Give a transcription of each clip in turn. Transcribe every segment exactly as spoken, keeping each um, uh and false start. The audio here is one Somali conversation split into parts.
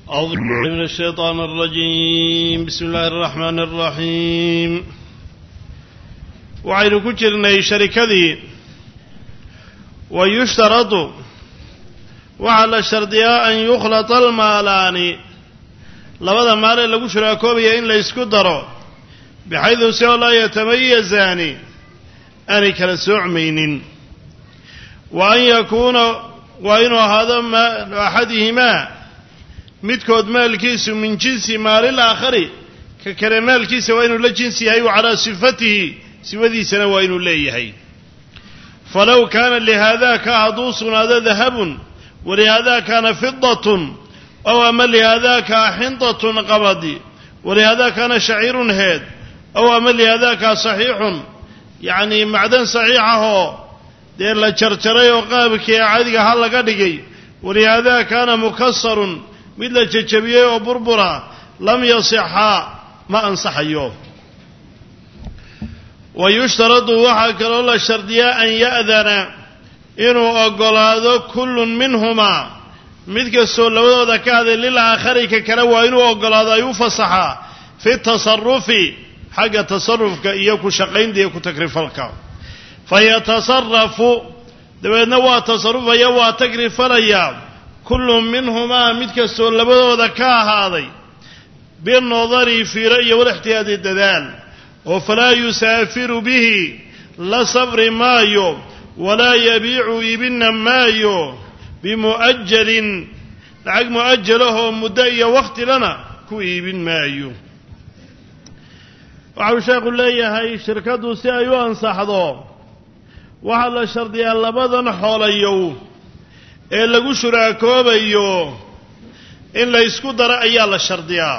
أعوذ بالله من الشيطان الرجيم. بسم الله الرحمن الرحيم. وعين كجرني شركتي ويشترط وعلى الشرطية أن يخلط المالان لبدا مال لغو شراكوبيا إن لا يسكدروا بحيث سوى لا يتميزان أن كالسعمين وأن يكون وإن هذا ما أحدهما midkood maalkiisu min jinsi maalil aakhari ka kale maalkiisa waa inuu la jinsi yahay calaa sifatihi sifadiisana waa inuu leeyahay falaw kaana lihaadaaka hadduu sugnaado dahabun walihaada kaana fidatun aw ama lihaadaaka xintatun qabadi walihaada kaana shaciirun heed aw ama lihaadaaka saxiixun yacni macdan saxiixahoo dee la jarjaray oo qaabkii cadiga ha laga dhigay walihaada kaana mukasarun mid la jajabiyey oo burbura lam yasixa ma ansaxayo wayushtaradu waxaa kaloo la shardiyaa an ya'dana inuu ogolaado kullun minhumaa mid kastoo labadooda ka haday lil aakhari ka kale waa inuu ogolaado ay u fasaxaa fi tasarufi xagga tasarufka iyo ku shaqaynta iyo ku takrifalka fayatasarafu dabeedna waa tasarufaya waa takrifalaya كل منهما متكسو لبدودا كاهادي بالنظر في رأي والاحتياط الدلال وفلا يسافر به لا صبر مايو ولا يبيع ابن مايو بمؤجل لعق مؤجله مدعي وقت لنا كو ابن مايو وعوشاق الله هاي شركة سيأيو أنصحضو وحال الشرطي اللبدن حوليو ee lagu shuraakoobayo in la isku daro ayaa la shardiyaa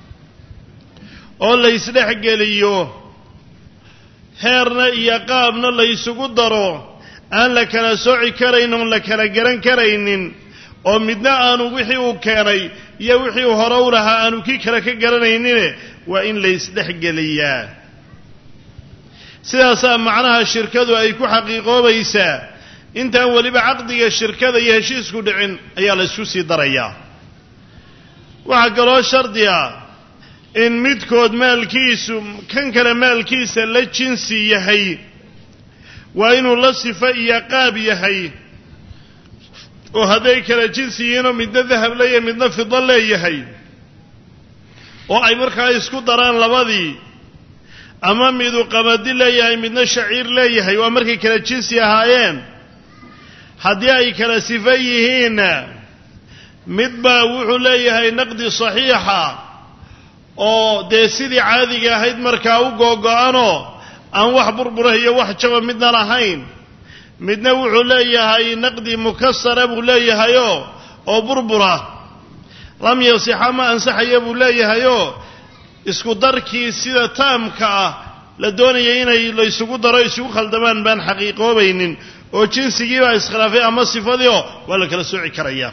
oo la isdhex geliyo heerna iyo qaabna la isugu daro aan la kala sooci karaynin oo la kala garan karaynin oo midna aanu wixii uu keenay iyo wixii uu hore u lahaa aanu kii kale ka garanaynin waa in la isdhex geliyaa sidaasaa macnaha shirkadu ay ku xaqiiqoobaysaa intaan waliba caqdiga shirkada iyo heshiisku dhicin ayaa la isku sii darayaa waxaa kaloo shardi ah in midkood maalkiisu kan kale maalkiisa la jinsi yahay waa inuu la sifo iyo qaab yahay oo hadday kala jinsi yihiinoo midna dahab leeyahay midna fido leeyahay oo ay markaa isku daraan labadii ama midu qamadi leeyahay midna shaciir leeyahay waa markay kala jinsi ahaayeen haddii ay kala sifo yihiinna midbaa wuxuu leeyahay naqdi saxiixa oo dee sidii caadiga ahayd markaa u googo-anoo aan wax burbura iyo wax jaba midna lahayn midna wuxuu leeyahay naqdi mukasara buu leeyahayoo oo burbura lam yasixa ma ansaxaya buu leeyahayoo isku darkii sida taamka ah la doonayay inay la isugu daro isugu khaldamaan baan xaqiiqoobaynin oo jinsigii baa iskhilaafay ama sifadii oo waa la kala sooci karayaa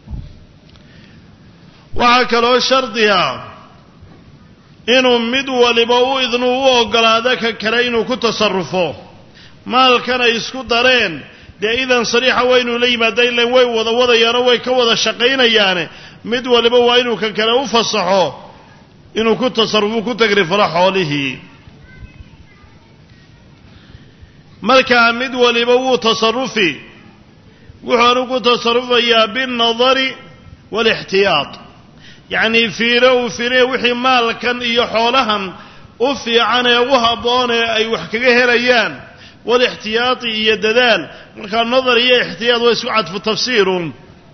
waxaa kaloo shardiya inuu mid waliba u idnu u ogolaado ka kale inuu ku tasarufo maalkan ay isku dareen dee idan sariixa waa inuu la yimaada ilan way wada wadayaanoo way ka wada shaqaynayaane mid waliba waa inuu ka kale u fasaxo inuu ku tasarufo ku tagrifalo xoolihii markaa mid waliba wuu tasarufi wuxuunu ku tasarufayaa binnadari waalixtiyaad yacnii fiiro uu fiiraya wixii maalkan iyo xoolahan u fiican ee u habboon ee ay wax kaga helayaan waalixtiyaadi iyo dadaal markaa nadar iyo ixtiyaad waa isku cadfu tafsiirun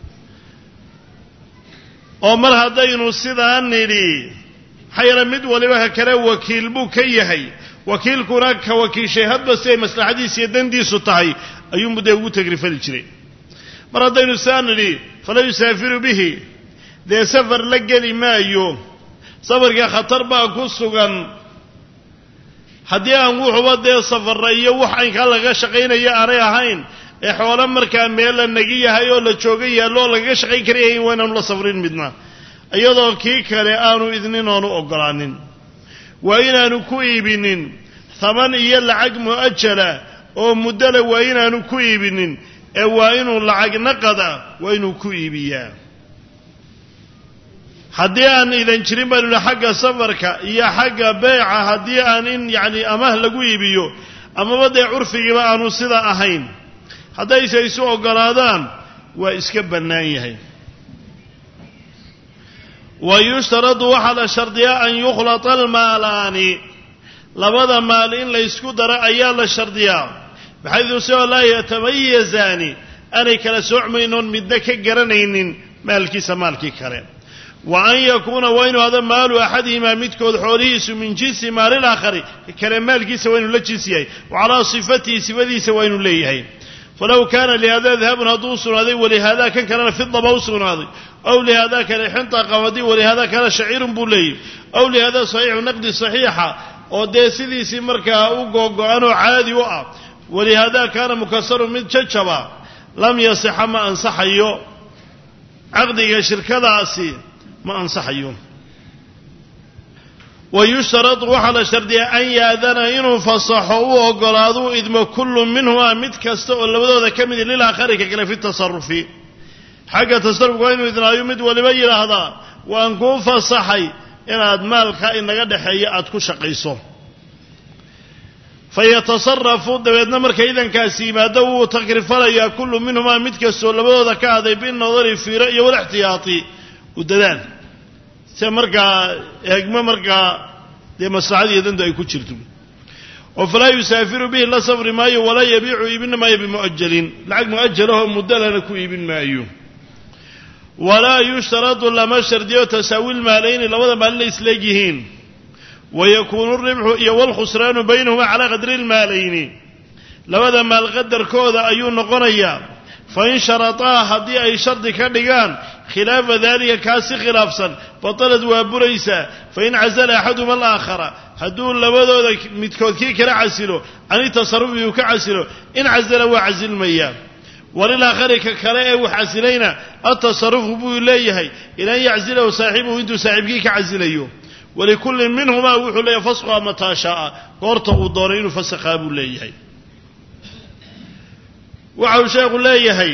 oo mar haddaynu sidaa nidhi xayra mid waliba ka kale wakiil buu ka yahay wakiilkuna ka wakiishay hadba si ay maslaxadiisa iyo dandiisu tahay ayuunbu dee ugu tagrifali jiray mar haddaynu saa nidhi fala yusaafiru bihi dee safar la geli maayo safarka khatar baa ku sugan haddii aan wuxuba dee safarra iyo wax aynkaa laga shaqaynaya aanay ahayn ee xoolo markaa meel la nagi yahay oo la jooga yaallo oo lagaga shaqayn karayahayn waa inaanu la safrin midna iyadoo kii kale aanu idnin oonu ogolaanin waa inaanu ku iibinin haman iyo lacag mu'ajala oo muddala waa inaanu ku iibinin ee waa inuu lacag naqada waa inuu ku iibiyaa haddii aan idan jirin baynu xagga safarka iyo xagga beeca haddii aan in yacni amaah lagu iibiyo amaba dee curfigiiba aanu sida ahayn haddayse isu oggolaadaan waa iska bannaan yahay wa yushtaradu waxaa la shardiyaa an yukhlata almaalaani labada maal in la ysku daro ayaa la shardiyaa baxaydu sidoo laa yatamayazaani aanay kala soocmaynoon midna ka garanaynin maalkiisa maalkii kale wa an yakuuna waa inuu hada maalu axadihimaa midkood xoolihiisu min jinsi maali laakhari kale maalkiisa waa inuu la jinsi yahay wa calaa sifatihi sifadiisa waa inuu leeyahay falaw kaana lihaada dahabun hadduu u sugnaaday walihaadaa kan kalena fidaba u sugnaaday aw lihaadaa kale xinta qabadi walihaadaa kale shaciirun buu leeyahy aw lihaadaa saxiixu naqdi saxiixa oo dee sidiisii markaa u googo-anoo caadi u ah walihaadaa kaana mukasarun mid jajaba lam yasixa ma ansaxayo caqdiga shirkadaasi ma ansaxayo wa yushtaradu waxaa la shardiyaa an yaadana inuu fasaxo u oggolaado u idmo kullu minhumaa mid kasta oo labadooda ka midi lilaakhari ka kale fi tasarufi xagga tasarufka waa inuu idnaayo mid waliba yidhaahdaa waan kuu fasaxay inaad maalka inaga dhexeeya aad ku shaqayso fayatasarafu dabeedna marka idankaasi yimaado wuu takrifalayaa kullu minhumaa mid kastoo labadooda ka aday binadari fiiro iyo walixtiyaati u dadaal se markaa eegmo markaa dee maslaxadiiyo dantu ay ku jirto oo falaa yusaafiru bihi la safri maayo walaa yabiicu iibin maayo bimu'ajalin lacag mu'ajalahoo muddalana ku iibin maayo walaa yushtaradu lama shardiyo tasaawi lmaalayni labada maalin ay isleeg yihiin wayakuunu alribxu iyo walkhusraanu baynahumaa calaa qadri lmaalayni labada maal qadarkooda ayuu noqonayaa fain sharataa haddii ay shardi ka dhigaan khilaafa daalika kaasi khilaafsan batalad waa buraysaa fain casala axaduma alaakhara hadduu labadooda midkood kii kala casilo cani tasarufi uu ka casilo in casala waa casilmayaa walilaakhari ka kale ee wax casilayna atasarufu buu leeyahay ilan yacsilahu saaxibuhu intuu saaxiibkii ka casilayo walikullin minhumaa wuxuu leeyahay fasquha mataa shaaa goorta uu doonay inuu fasakhaa buu leeyahay waxa uu sheekhu leeyahay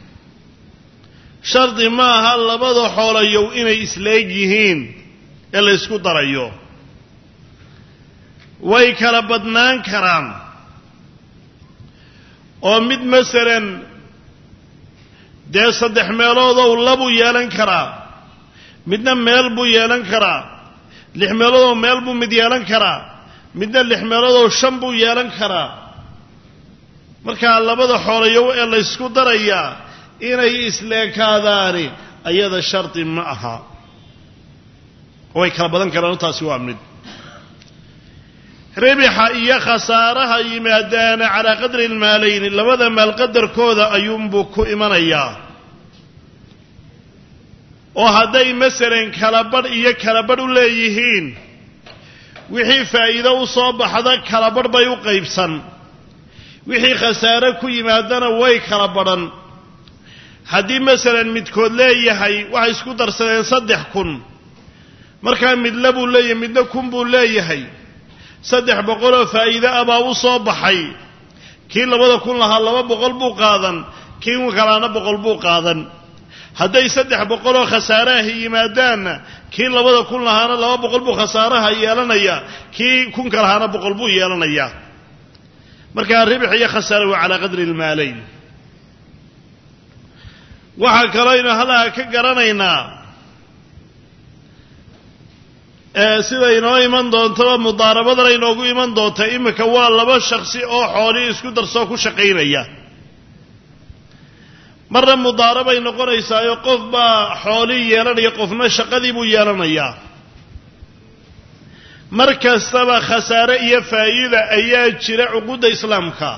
shardi ma aha labada xoolayow inay isleeg yihiin ee la ysku darayo way kala badnaan karaan oo mid masalan dee saddex meeloodow labuu yeelan karaa midna meel buu yeelan karaa lix meeloodow meel buu mid yeelan karaa midna lix meeloodow shan buu yeelan karaa markaa labada xoolayow ee la ysku darayaa inay isleekaadaani ayada shardi ma aha way kala badan karaan taasi waa mid ribixa iyo khasaaraha yimaadaana calaa qadri almaalayni labada maal qadarkooda ayuunbuu ku imanayaa oo hadday masalan kala badh iyo kala badh u leeyihiin wixii faa'iido u soo baxda kala badh bay u qaybsan wixii khasaare ku yimaadana way kala badhan haddii masalan midkood leeyahay waxay isku darsadeen saddex kun markaa midla buu leeyahay midna kun buu leeyahay saddex boqoloo faa'iide ah baa u soo baxay kii labada kun lahaa laba boqol buu qaadan kii kalaana boqol buu qaadan hadday saddex boqoloo khasaaraha yimaadaanna kii labada kun lahaana laba boqol buu khasaaraha yeelanayaa kii kunka lahaana boqol buu yeelanayaa markaa ribx iyo khasaare waa calaa qadri almaalayn waxaa kalooynu halaha ka garanaynaa sida inoo iman doontaba mudaarabadana inoogu iman doonta iminka waa laba shaksi oo xoolii isku darsoo ku shaqaynaya marna mudaarabay noqonaysaayo qof baa xoolii yeelanaya qofna shaqadii buu yeelanayaa mar kastaba khasaare iyo faa'iida ayaa jira cuquudda islaamka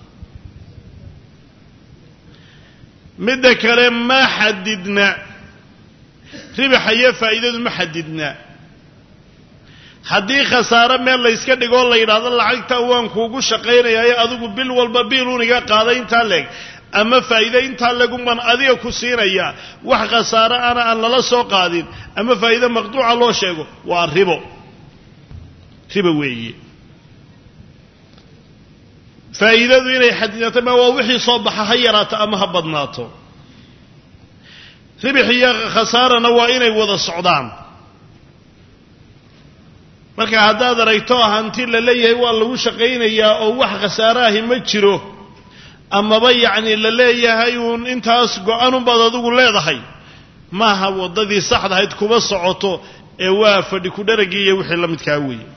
midda kale ma xadidna ribaxa iyo faa'iidadu ma xadidna haddii khasaare meel layska dhigoo la yidhaahdo lacagta waan kuugu shaqaynayaayo adigu bil walba biiluun iga qaaday intaa leeg ama faa'iide intaa legunbaan adiga ku siinaya wax khasaare ana aan lala soo qaadin ama faa'iide maqduuca loo sheego waa ribo ribo weeye faa'iidadu inay xadidnato ma waa wixii soo baxa ha yaraato ama ha badnaato ribix iyo khasaarana waa inay wada socdaan marka haddaad aragto hanti la leeyahay waa lagu shaqaynayaa oo wax khasaaraahi ma jiro amaba yacni la leeyahay uun intaas go-aanunbaad adigu leedahay maaha waddadii saxdahayd kuma socoto ee waa fadhi ku dharagii iyo wixii la midkaa weeye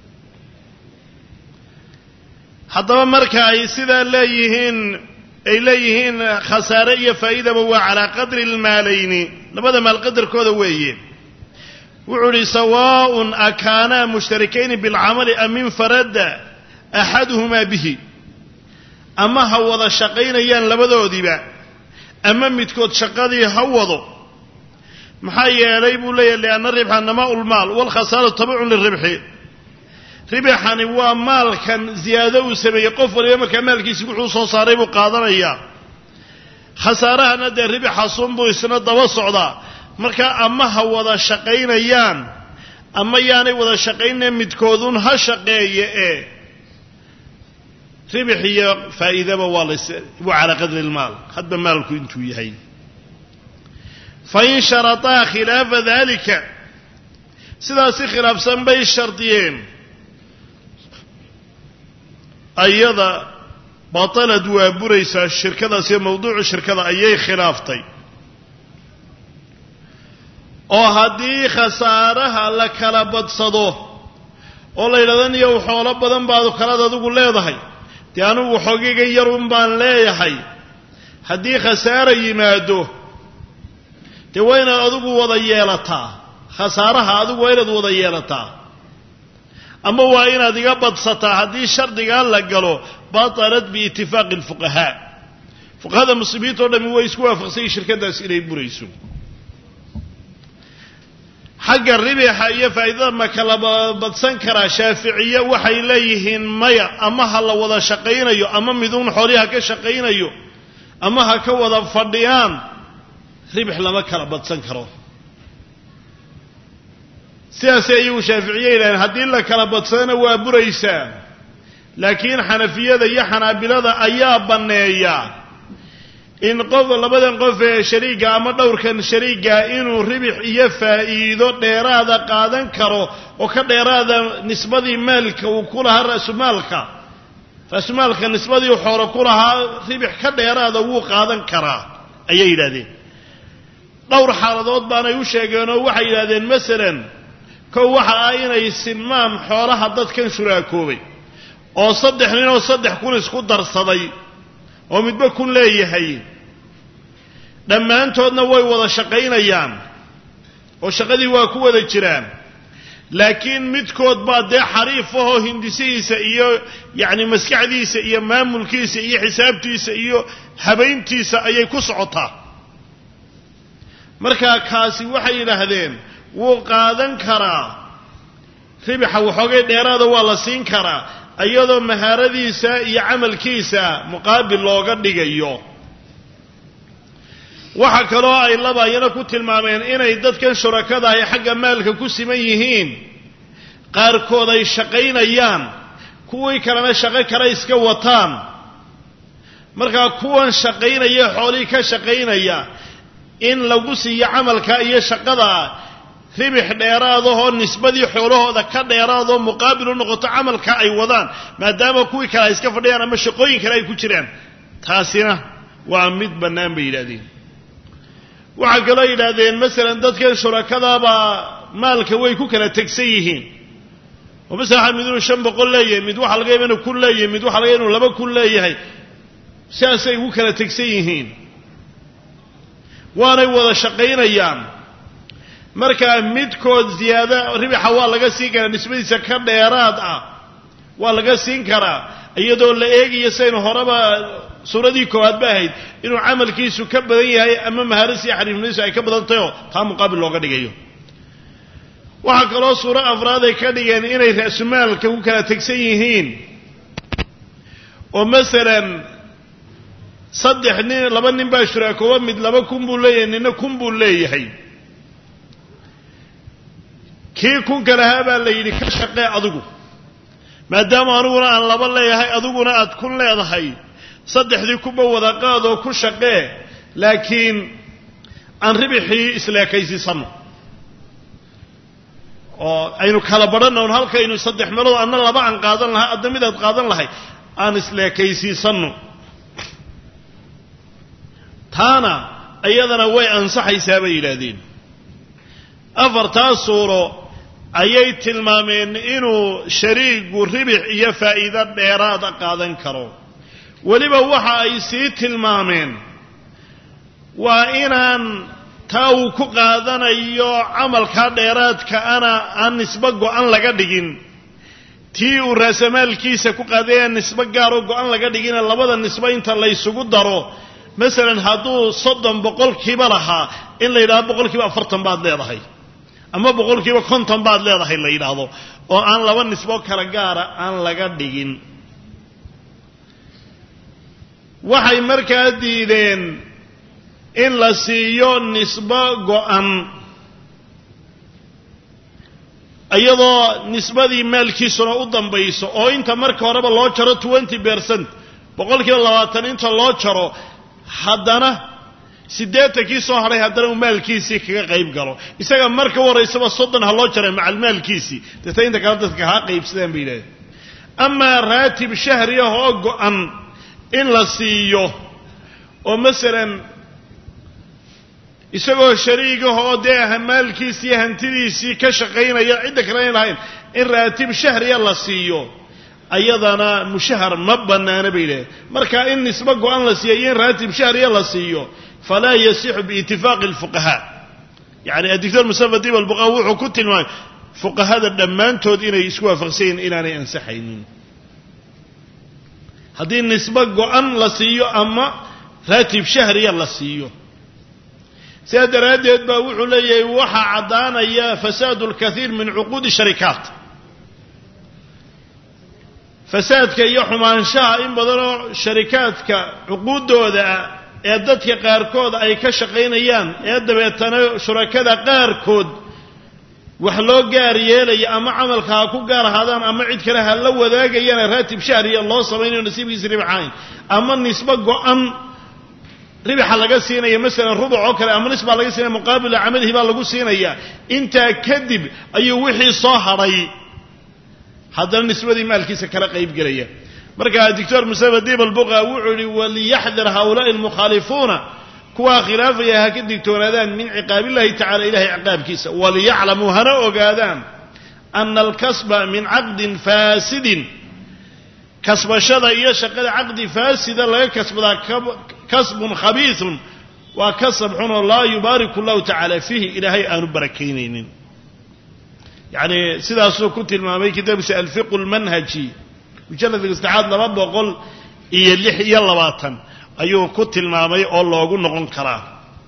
haddaba marka ay sidaa leeyihiin ay leeyihiin khasaare iyo faa'iidaba waa calaa qadri almaalayni labada maal qadarkooda weeye wuxuu idhi sawaaءun akaanaa mushtarakayni bilcamali am infarada axaduhumaa bihi ama ha wada shaqaynayaan labadoodiiba ama midkood shaqadii ha wado maxaa yeelay buu leeyahay lianna ribxa namaa ulmaal walkhasaaratu tabicun liribxi ribxani waa maalkan ziyaado uu sameeyey qof waliba markaa maalkiisi wuxuu soo saaray buu qaadanayaa khasaarahana dee ribxasun buu isna daba socdaa markaa ama ha wada shaqaynayaan ama yaanay wada shaqaynaya midkoodun ha shaqeeye ee ribx iyo faa'iidaba waa las waa calaa qadri almaal hadba maalku intuu yahay fain sharataa khilaafa dalika sidaasi khilaafsan bay shardiyeen ayada batalad waa buraysaa shirkadaas iyo mawduucu shirkada ayay khilaaftay oo haddii khasaaraha la kala badsado oo la yidhahdo niyow xoolo badan baad kalaad adigu leedahay dee anugu xogiga yarun baan leeyahay haddii khasaara yimaado dee waa inaad adigu wada yeelataa khasaaraha adigu waa inaad wada yeelataa ama waa inaad iga badsataa haddii shardigaa la galo batalat biitifaaqi alfuqahaa fuqahada muslimiinta o dhami way isku waafaqsanyay shirkadaas inay burayso xagga ribixa iyo faa'iidada ma kala badsan karaa shaaficiye waxay leeyihiin maya ama ha la wada shaqaynayo ama miduun xoolihi ha ka shaqaynayo ama ha ka wada fadhiyaan ribx lama kala badsan karo sidaasay iyagu shaaficiye yidhahdeen haddii la kala badsadana waa buraysaa laakiin xanafiyada iyo xanaabilada ayaa banneeya in qof labadan qof ee shariiga ama dhowrkan shariiga inuu ribix iyo faa'iido dheeraada qaadan karo oo ka dheeraada nisbadii maalka uu ku lahaa ra'sumaalka ra'sumaalka nisbadii uu xoolo ku lahaa ribix ka dheeraada wuu qaadan karaa ayay yidhahdeen dhowr xaaladood baanay u sheegeen oo waxay yidhahdeen masalan kow waxa ah inay sinmaam xoolaha dadkan shuraakoobay oo saddex nin oo saddex kun isku darsaday oo midba kun leeyahay dhammaantoodna way wada shaqaynayaan oo shaqadii waa ku wada jiraan laakiin midkood baa dee xariif ahoo hindisihiisa iyo yacni maskaxdiisa iyo maamulkiisa iyo xisaabtiisa iyo habayntiisa ayay ku socotaa markaa kaasi waxay yidhaahdeen wuu qaadan karaa ribixa waxoogay dheeraada waa la siin karaa iyadoo mahaaradiisa iyo camalkiisa muqaabil looga dhigayo waxaa kaloo ay labayana ku tilmaameen inay dadkan shurakada ay xagga maalka ku siman yihiin qaarkood ay shaqaynayaan kuwii kalena shaqo kale iska wataan markaa kuwan shaqaynaya xoolihii ka shaqaynaya in lagu siiyo camalka iyo shaqada ribix dheeraadahoo nisbadii xoolahooda ka dheeraadoo muqaabil u noqoto camalka ay wadaan maadaama kuwii kale ay iska fadhiyaan ama shaqooyin kale ay ku jiraan taasina waa mid bannaan bay yidhahdeen waxaa kaloo yidhaahdeen masalan dadkan shurakadaabaa maalka way ku kala tegsan yihiin oo masala waxaa mid inuu shan boqol leeyahay mid waxaa laga yaba inuu kun leeyahay mid waxaa laga yaba inuu laba kun leeyahay sidaasay ugu kala tegsan yihiin waanay wada shaqaynayaan markaa midkood ziyaada ribixa waa laga siin karaa nisbadiisa ka dheeraad ah waa laga siin karaa iyadoo la eegayo saynu horeba suuradii koowaad ba ahayd inuu camalkiisu ka badan yahay ama mahaarisi iyo xariifnimadiisu ay ka badan tahay oo taa muqaabil looga dhigayo waxaa kaloo suuro afraad ay ka dhigeen inay ra'sumaalka ku kala tegsan yihiin oo masalan saddex nin laba nin baa shuraakooba mid laba kun buu leeyahay nina kun buu leeyahay kii kunka lahaa baa la yidhi ka shaqee adigu maadaama aniguna aan laba leeyahay adiguna aad kun leedahay saddexdii kuba wada qaadoo ku shaqee laakiin aan ribixii isleekaysiisanno oo aynu kala badhanno halkaynu saddex meelood anna laba aan qaadan lahaa adna midaad qaadan lahay aan isleekaysiisanno taana ayadana way ansaxaysaa bay yidhaahdeen afartaa suuro ayay tilmaameen inuu shariigu ribix iyo faa'iido dheeraada qaadan karo weliba waxa ay sii tilmaameen waa inaan taa uu ku qaadanayo camalkaa dheeraadka ana aan nisbo go-an laga dhigin tii uu raasamaalkiisa ku qaadaya nisbo gaaroo go-an laga dhigina labada nisbo inta laysugu daro masalan hadduu soddon boqolkiiba lahaa in la yidhahdo boqolkiiba afartan baad leedahay ama boqolkiiba konton baad leedahay la yidhaahdo oo aan laba nisbo kala gaara aan laga dhigin waxay markaa diideen in la siiyo nisbo go-an iyadoo nisbadii maalkiisuna u dambayso oo inta marka horeba loo jaro twenty percent boqolkiiba labaatan inta loo jaro haddana siddeetankii soo hadhay haddana uu maalkiisii kaga qayb galo isaga marka waraysaba soddon ha loo jaray macal maalkiisii deeta inta kale dadka ha qaybsadaan bay yidhahdeen amaa raatib shahri ah oo go-an in la siiyo oo masalan isagoo shariigah oo dee maalkiisii hantidiisii ka shaqaynaya cidda kale ay lahayn in raatib shahriya la siiyo ayadana mushahar ma bannaana bay yidhahdeen marka in nisbo go-an la siiyo iyo in raatib shahriya la siiyo falaa yasixu biitifaaqi alfuqahaa yacni adictor mustafa dib albuqa wuxuu ku tilmaamay fuqahada dhammaantood inay isku waafaqsan yihiin inaanay ansaxaynin haddii nisbo go-an la siiyo ama raatib shahriya la siiyo sidaa daraaddeed baa wuxuu leeyahay waxaa caddaanaya fasaadu lkathiir min cuquudi sharikaat fasaadka iyo xumaanshaha in badanoo sharikaadka cuquuddooda ee dadka qaarkood ay ka shaqaynayaan ee dabeetana shurakada qaarkood wax loo gaar yeelaya ama camalka ha ku gaar ahaadaan ama cid kale ha la wadaagayana raatib shahriya loo samaynayo nasiibkiisa ribxayn ama nisbo go-an ribaxa laga siinaya masalan rubuc oo kale ama nisbaa laga siinaya muqaabila camalihi baa lagu siinaya intaa kadib ayuu wixii soo hadhay haddana nisbadii maalkiisa kala qayb gelaya marka doctor mustafa dib albuqa wuxuu yidhi waliyaxdar haulaai almukhaalifuuna kuwaa khilaafaya ha ka digtoonaadaan min ciqaabillahi tacala ilahay ciqaabkiisa waliyaclamuu hana ogaadaan ana alkasba min caqdin faasidin kasbashada iyo shaqada caqdi faasida laga kasbadaa kasbun khabiisun waa kasab xun oo laa yubaariku allahu tacala fiihi ilaahay aanu barakaynaynin yacni sidaasuu ku tilmaamay kitaabkiisa alfiqu lmanhaji mujalladka saddexaad laba boqol iyo lix iyo labaatan ayuu ku tilmaamay oo loogu noqon karaa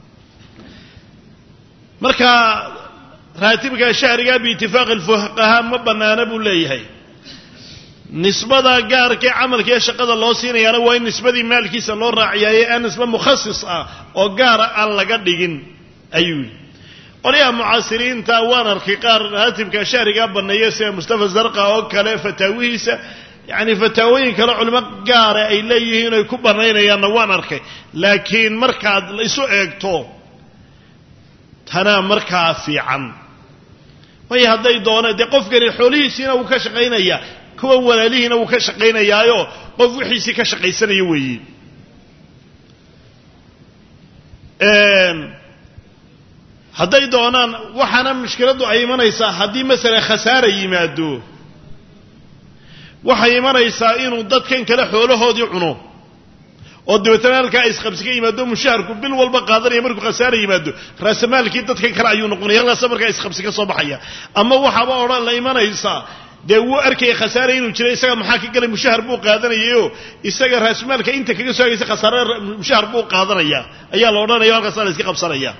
marka raatibka shahriga biitifaaqi alfuqahaa ma bannaana buu leeyahay nisbada gaarkee camalka ee shaqada loo siinayaana waa in nisbadii maalkiisa loo raaciyaaye aan nisba mukhasis ah oo gaara aan laga dhigin ayuu yidhi qolyaha mucaasiriinta waan arkay qaar raatibka shahrigaa banneeya sida mustafa zarqa oo kale fataawihiisa yacni fataawooyin kale culimo gaara ay leeyihiin ay ku bannaynayaanna waan arkay laakiin markaad la isu eegto tanaa markaa fiican way hadday doonaan dee qofkani xoolihiisiina wuu ka shaqaynayaa kuwa walaalihiina wuu ka shaqaynayaayo qof wixiisii ka shaqaysanaya weeye hadday doonaan waxaana mushkiladdu ay imanaysaa haddii masalan khasaara yimaado waxay imanaysaa inuu dadkan kale xoolahoodii cuno oo dabeetana halkaa isqabsi ka yimaado mushaharku bil walba qaadanaya markuu khasaara yimaado raasamaalkii dadkan kale ayuu noqonaya halkaasa markaa isqabsi ka soo baxaya ama waxaaba odhan la imanaysaa dee wuu arkaya khasaare inuu jiro isaga maxaa ka galay mushahar buu qaadanayayo isaga raasmaalka inta kaga soo hagaysa khasaare mushahar buu qaadanaya ayaa la odhanaya halkaasa la iska qabsanaya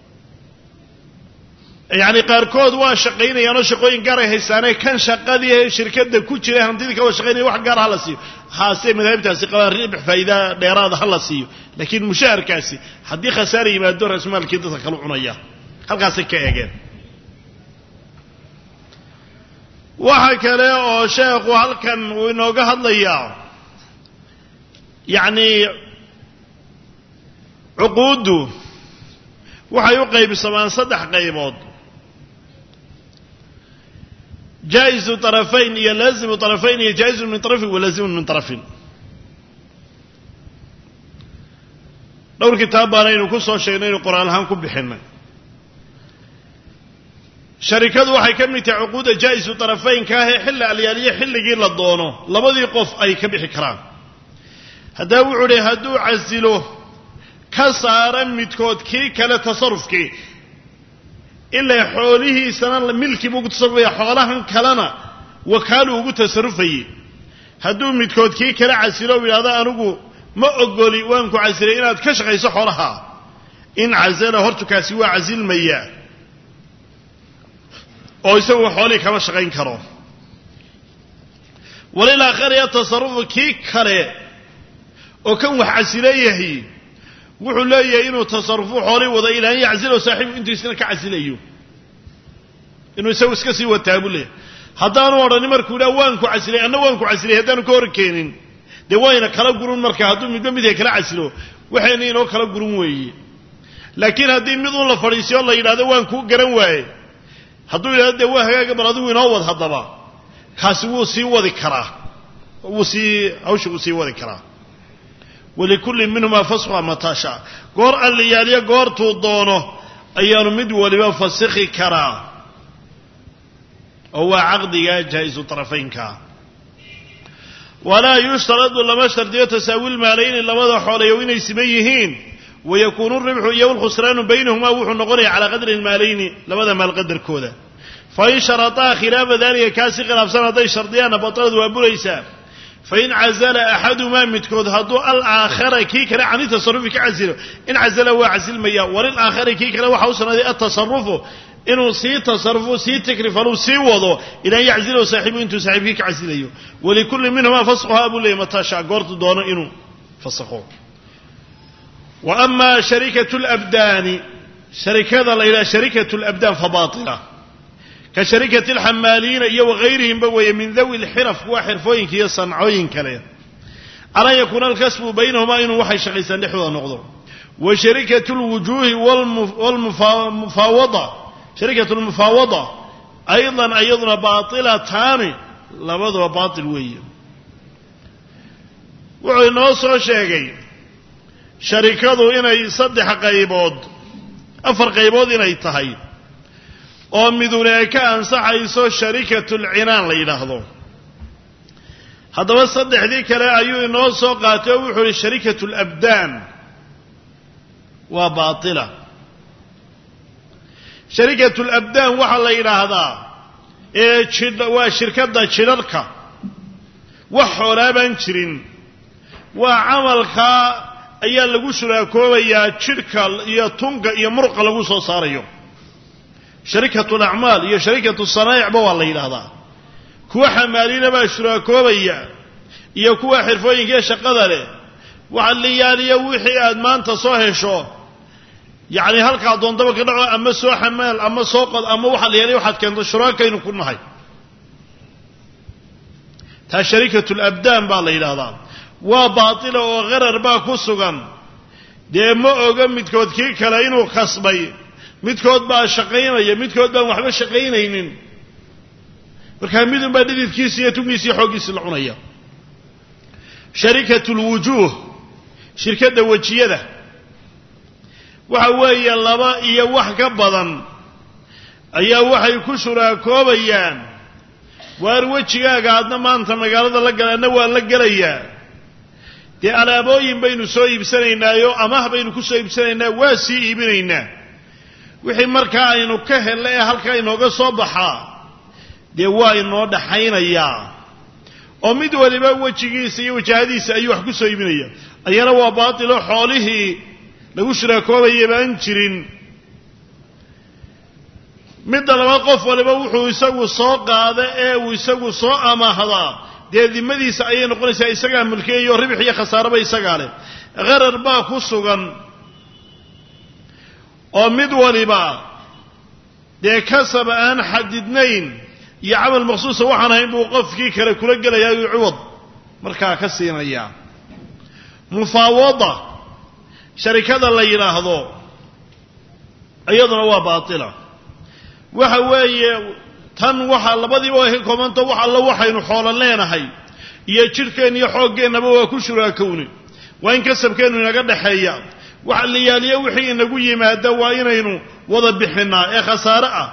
yacni qaarkood waa shaqaynayaanoo shaqooyin gaar ay haysaanee kan shaqadii shirkadda ku jira hantidii ka wada shaqaynaya wax gaara ha la siiyo haase madaahibtaasi qabaan ribx faa'iida dheeraada ha la siiyo laakiin mushaharkaasi haddii khasaare yimaado raasmaalkii dadka kala cunaya halkaasay ka eegeen waxa kale oo sheekhu halkan uu inooga hadlayaa yacni cuquuddu waxay u qaybsamaan saddex qaybood jaa'izu طarafayn iyo laazimu طarafayn iyo jaa'izun min طarafin wa laazimun min طarafin dhowr kitaab baan aynu ku soo sheegnay inuu qur'aan ahaan ku bixinay sharikadu waxay ka mid tahay cuquuda jaa'izu طarafaynka ah ee xilli alyaaliye xilligii la doono labadii qof ay ka bixi karaan haddaba wuxuu uhi hadduu casilo ka saara midkood kii kale tasarufkii ilaa xoolihiisana milki buu ugu tasarufaya xoolahan kalena wakaalu ugu tasarufayey hadduu midkood kii kale casilo u yidhahdo anigu ma ogoli waan ku casilay inaad ka shaqayso xoolaha in casala hortukaasi waa casilmayaa oo isagu xoolihii kama shaqayn karo walilaakhari atasarufu kii kale oo kan wax casileeyahay wuxuu leeyahay inuu tasarrufu xoolihii wada ilaa an yaczilahu saaxiibu intuu isna ka casilayo inuu isagu iska sii wataa buu leeyahay haddaanu odhani markuu idhaha waan ku casilay anna waan ku casilay haddaanu ka hor keenin dee wayna kala gurun marka hadduu midba midka kala casilo waxayna inoo kala gurun weeye laakiin haddii mid uun la fadhiisiyo la yidhahdo waan kuu garan waaye hadduu yidhahdo dee waa hagaaga bal adigu inoo wad haddaba kaasi wuu sii wadi karaa wuu sii hawsha wuu sii wadi karaa walikulli minhumaa fasxa mataa shaa goor alliyaaliya goortuu doono ayaanu mid waliba fasikhi karaa oo waa caqdiga jaa'izu طarafaynka walaa yushtaradu lama shardiyo tasaawi lmaalayni labada xoolayo inay siman yihiin wayakuunu ribxu iyo lkhusraanu baynahumaa wuxuu noqonaya calaa qadri lmaalayni labada maal qadarkooda fain sharaطaa khilaafa dalika kaasi khilaafsan hadday shardiyaanna baطalad waa buraysaa fain cazala axadumaa midkood hadduu alaakhara kii kale cani tasarufi ka casilo in cazala waa casilmaya walilaakhari kii kale waxa u sugnaaday atasarufu inuu sii tasarufo sii takrifaluu sii wado ilaa an yaczilahu saaxiibu intuu saaxiibkii ka casilayo walikulli minhumaa fasquhaa buu leeyay mataashaa goortu doono inuu fasakho wa amaa sharikatu labdaani sharikada la yidhaha sharikatu labdaan fa baatila ka sharikati alxamaaliina iyo wagayrihimba weeye min dawi lxiraf kuwa xirfooyinka iyo sancooyin kale alaa yakuuna alkasbu baynahumaa inuu waxay shaqaysaan dhexdooda noqdo wa sharikatu lwujuuhi walmufaawada sharikatu lmufaawada aydan ayaduna baatilataani labaduba baatil weeye wuxuu inoo soo sheegay sharikadu inay saddex qaybood afar qaybood inay tahay oo miduna ay ka ansaxayso sharikatu lcinaan la yidhaahdo haddaba saddexdii kale ayuu inoo soo qaatay oo wuxuu ihi sharikatu labdaan waa baatila sharikatu labdaan waxaa la yidhaahdaa ee jidh waa shirkadda jidharhka wax xoolaa baan jirin waa camalkaa ayaa lagu shuraakoobayaa jidhka iyo tunka iyo muruqa lagu soo saarayo sharikatu alacmaal iyo sharikatu sanaa'icba waa la yidhaahdaa kuwa xamaalina baa shuraakoobaya iyo kuwa xirfooyinka ee shaqada leh waxa la yaaliya wixii aad maanta soo hesho yacni halkaa doontaba ka dhaco ama soo xamaal ama soo qod ama waxa la yaaliya waxaad keento shuraakaynu ku nahay taa sharikatu alabdaan baa la yidhaahdaa waa baatila oo qarar baa ku sugan dee ma oga midkood kii kale inuu khasbay midkood baa shaqaynaya midkood baan waxba shaqaynaynin markaa midun baa dhididkiisa iyo tungiisa iyo xooggiisa la cunaya sharikatu lwujuuh shirkadda wejiyada waxa weeye laba iyo wax ka badan ayaa waxay ku shuraakoobayaan waar wejigaaga adna maanta magaalada la gala adna waan la gelayaa dee alaabooyin baynu soo iibsanaynaayo amaah baynu ku soo iibsanaynaa waa sii iibinaynaa wixii markaa aynu ka helna ee halkaa inooga soo baxaa dee waa inoo dhaxaynayaa oo mid waliba wejigiisa iyo wajahadiisa ayuu wax ku soo iibinaya ayana waa baatilo xoolihii lagu shuraakoobayay baan jirin midda laba qof waliba wuxuu isagu soo qaada ee uu isagu soo amaahdaa dee dimadiisa ayay noqonaysaa isagaa mulkeeyo ribix iyo khasaaraba isagaa leh qarar baa ku sugan oo mid waliba dee kasab aan xadidnayn iyo camal maqsuusa waxaan ahayn buu qofkii kale kula gelayaa uu ciwad markaa ka siinayaa mufaawada sharikada la yidhaahdo iyaduna waa baatila waxa weeye tan waxa labadiiba ay ka koobanto wax alla waxaynu xoolan leenahay iyo jirkeen iyo xooggeenaba waa ku shuraakowni waa in kasabkeenu inaga dhaxeeya waxa la yaaliyo wixii inagu yimaada waa inaynu wada bixinaa ee khasaare ah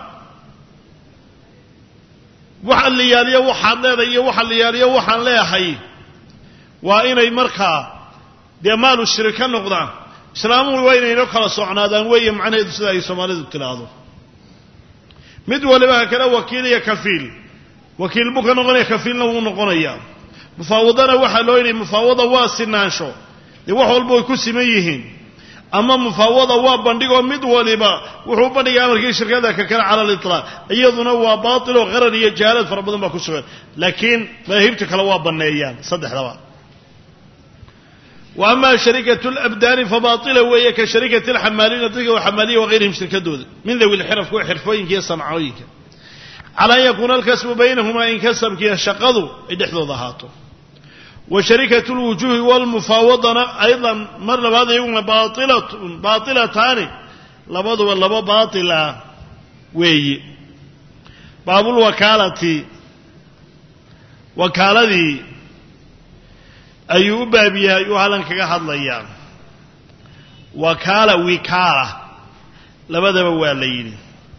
waxa la yaaliyo waxaad leedahay iyo waxa la yaaliyo waxaan leeyahay waa inay markaa dee maalu shirka noqdaan islaamuhu waa inayna kala socnaadaan weeye macnaheedu sida ay Soomaalidu tiraahdo mid waliba kala wakiil iyo kafiil wakiil buu ka noqonaya kafiilna wuu noqonayaa mufaawadana waxa loo yiri mufaawada waa sinaansho ee wax walba ay ku siman yihiin ama mufaawada waa bandhigo mid waliba wuxuu bandhigaa markii shirkada ka kala cala al-itlaq iyaduna waa baatil oo qarar iyo jaalad fara badan ba ku sugan laakiin maahirta kala waa baneeyaan saddexdaba واما شركه الابدان فباطله وهي كشركه الحمالين ضيق وحماليه وغيرهم شركتهم من ذوي الحرف وحرفين كي صنعوين على ان يكون الكسب بينهما ان كسب كي شقضوا يدخلوا ضهاته وشركه الوجوه والمفاوضه ايضا مر هذا يوم باطله باطله ثاني لبض ولا باطله وي باب الوكاله وكالتي ayuu baabiyaa ayuu halan kaga hadlayaa wakaala wikaala labadaba waa la yiri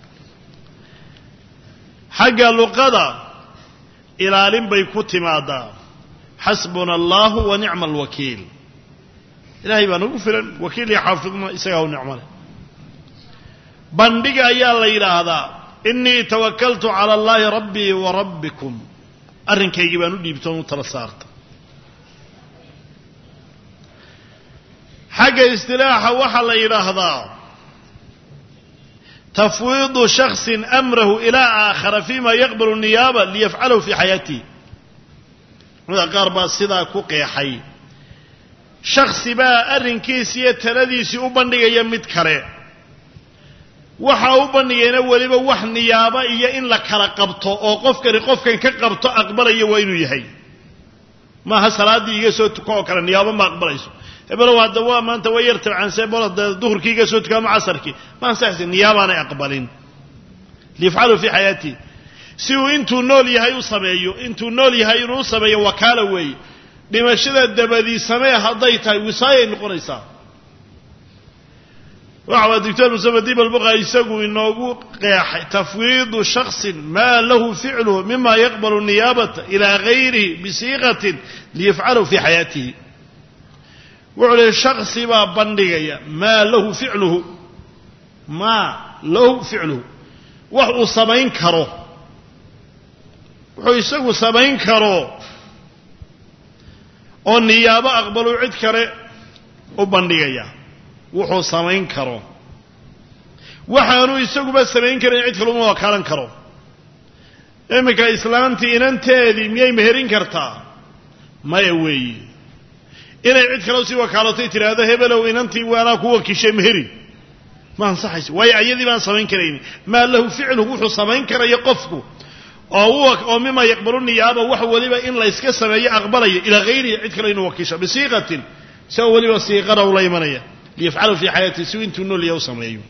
xagga luqada ilaalin bay ku timaadaa xasbuna allah wa ni'mal wakiil ilaahay baa nagu filan wakiil iyo xaafidna isaga u nicmale bandhiga ayaa la yiraahdaa inni tawakkaltu ala allah rabbi wa rabbikum arrinkaygi baan u dhiibtoon u tala saarta حق استلاحة وحل إلهذا تفويض شخص أمره إلى آخر فيما يقبل النيابة ليفعله في حياته هذا قارب الصدا كوكي حي شخص با أرنكيسية ترديسي أبنية يمد كري وحا أبنية نولي بوح نيابة إيا إن لك رقبته أو قفك رقفك كقبته أقبل إيا وينو يهي ما هسلا دي يسو تكوكر النيابة ما أقبل يسو بلو هذا هو ما أنت ويرت عن سبب الظهر كي جسوت كم عصر كي ما نسحس النيابة أنا أقبلين ليفعلوا في حياتي سو أنتوا نولي هاي وصبيو أنتوا نولي هاي وصبيو وكالة وي لما شذا الدبدي سماها ضيتها وصايا نقريسا وعلى الدكتور مسلم ديب البقى يسقوا إنه قيح تفويض شخص ما له فعله مما يقبل النيابة إلى غيره بصيغة ليفعله في حياته وعلى الشخص ما بندقيا ما له فعله ما له فعله وحو سمين كرو وحو يسقوا سمين كرو والنيابة أقبلوا عد كري وبندقيا وحو سمين كرو وحانو يسقوا بس سمين كري عد كرو وكالن كرو إمكا إسلامتي إن أنت ذي مياه مهرين كرتا ما يوي inay cid kale si wakaalatay tiraahdo hebelow inantii waana kuwa kishay meheri ma ansaxayso way ayadii baan samayn karayn ma lahu ficlu wuxuu samayn karayo qofku oo oo mima yaqbalu niyaaba wax waliba in la iska sameeyo aqbalayo ila غيري cid kale inuu wakiisho bisiiqatin saw waliba siiqada u leeyamanaya liyafcalu fi hayati si intuu nool yahay sameeyo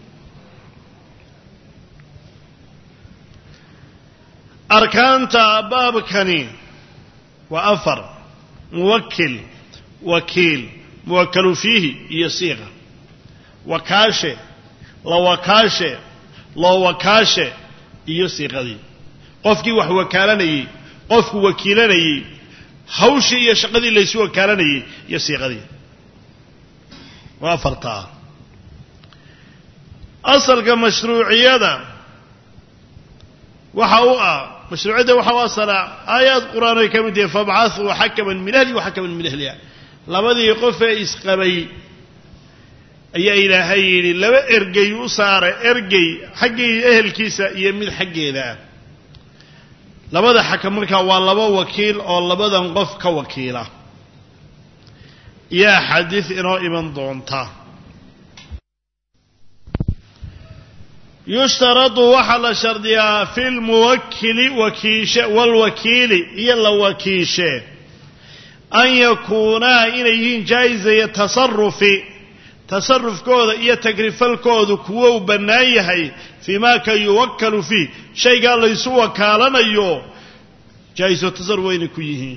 arkaanta baabkani wa afar muwakkil وكيل موكل فيه يصيغه وكاشه لا وكاشه لا وكاشه يصيغه دي قفكي wax wakaalanay qofku wakiilanay hawsha iyo shaqadii la isoo wakaalanay yasiiqadii waa farta asalka mashruuciyada waxa uu ah mashruuciyada waxa wasala aayad quraan ay kamid yahay fab'athu hakaman min ahli wa hakaman min ahliha labadii qof ee isqabay ayaa ilaahay yiri laba ergay u saaray ergay xaqii ehelkiisa iyo mid xaqeeda labada xakam marka waa laba wakiil oo labadan qof ka wakiila ya hadith inoo iman doonta يشترط وحل شرطها في الموكل وكيش والوكيل يلا وكيشه أن يكونا إليه جائزة تصرف تصرف كود إيا تكريف الكود كوو بنايهي فيما كان يوكل فيه شيء قال لي سوى كالنا يو جايز التصرف وين كويه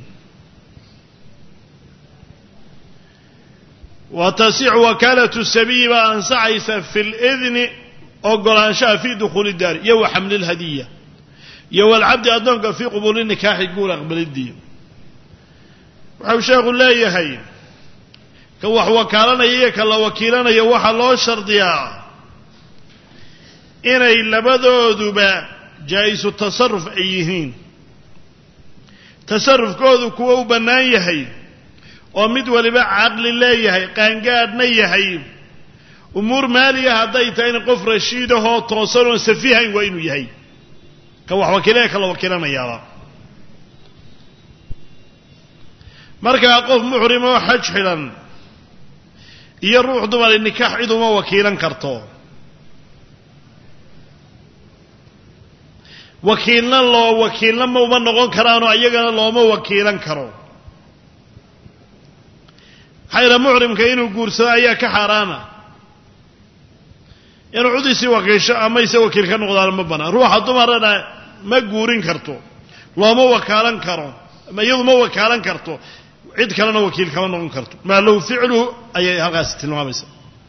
وتسع وكالة السبي وأن سعيس في الإذن أقرانشا في دخول الدار يو حمل الهدية يو العبد أدنك في قبول النكاح يقول أقبل الدين وحوشا يقول لا يهي كوح وكالنا إياك الله وكيلنا يوح الله شرطيا إنا إلا بدو دبا جايز التصرف أيهين تصرف كودو كوو بنان يهي ومد ولبا عقل الله يهي قانقادنا يهي أمور مالية هدايتين قف رشيده توصلون سفيهين وإنو يهي كوح وكيلاك الله وكيلنا يا مركا قف محرم وحج حلا يروح دمال النكاح عدو ما وكيلا كرتو وكيلنا الله وكيلنا ما ومنغون كرانو أيقنا الله ما وكيلا كرو حيرا محرم كأنه قرصا أياك حرانا يعني عدو سي وكيشا أما يسي وكيل كان نقضان مبانا روح دمالنا ما قورين كرتو الله ما وكالا كرو ما يضو ما وكالا كرتو عد كلنا وكيل كمان نقول كرتو ما لو فعله أي هالقاس تلمامس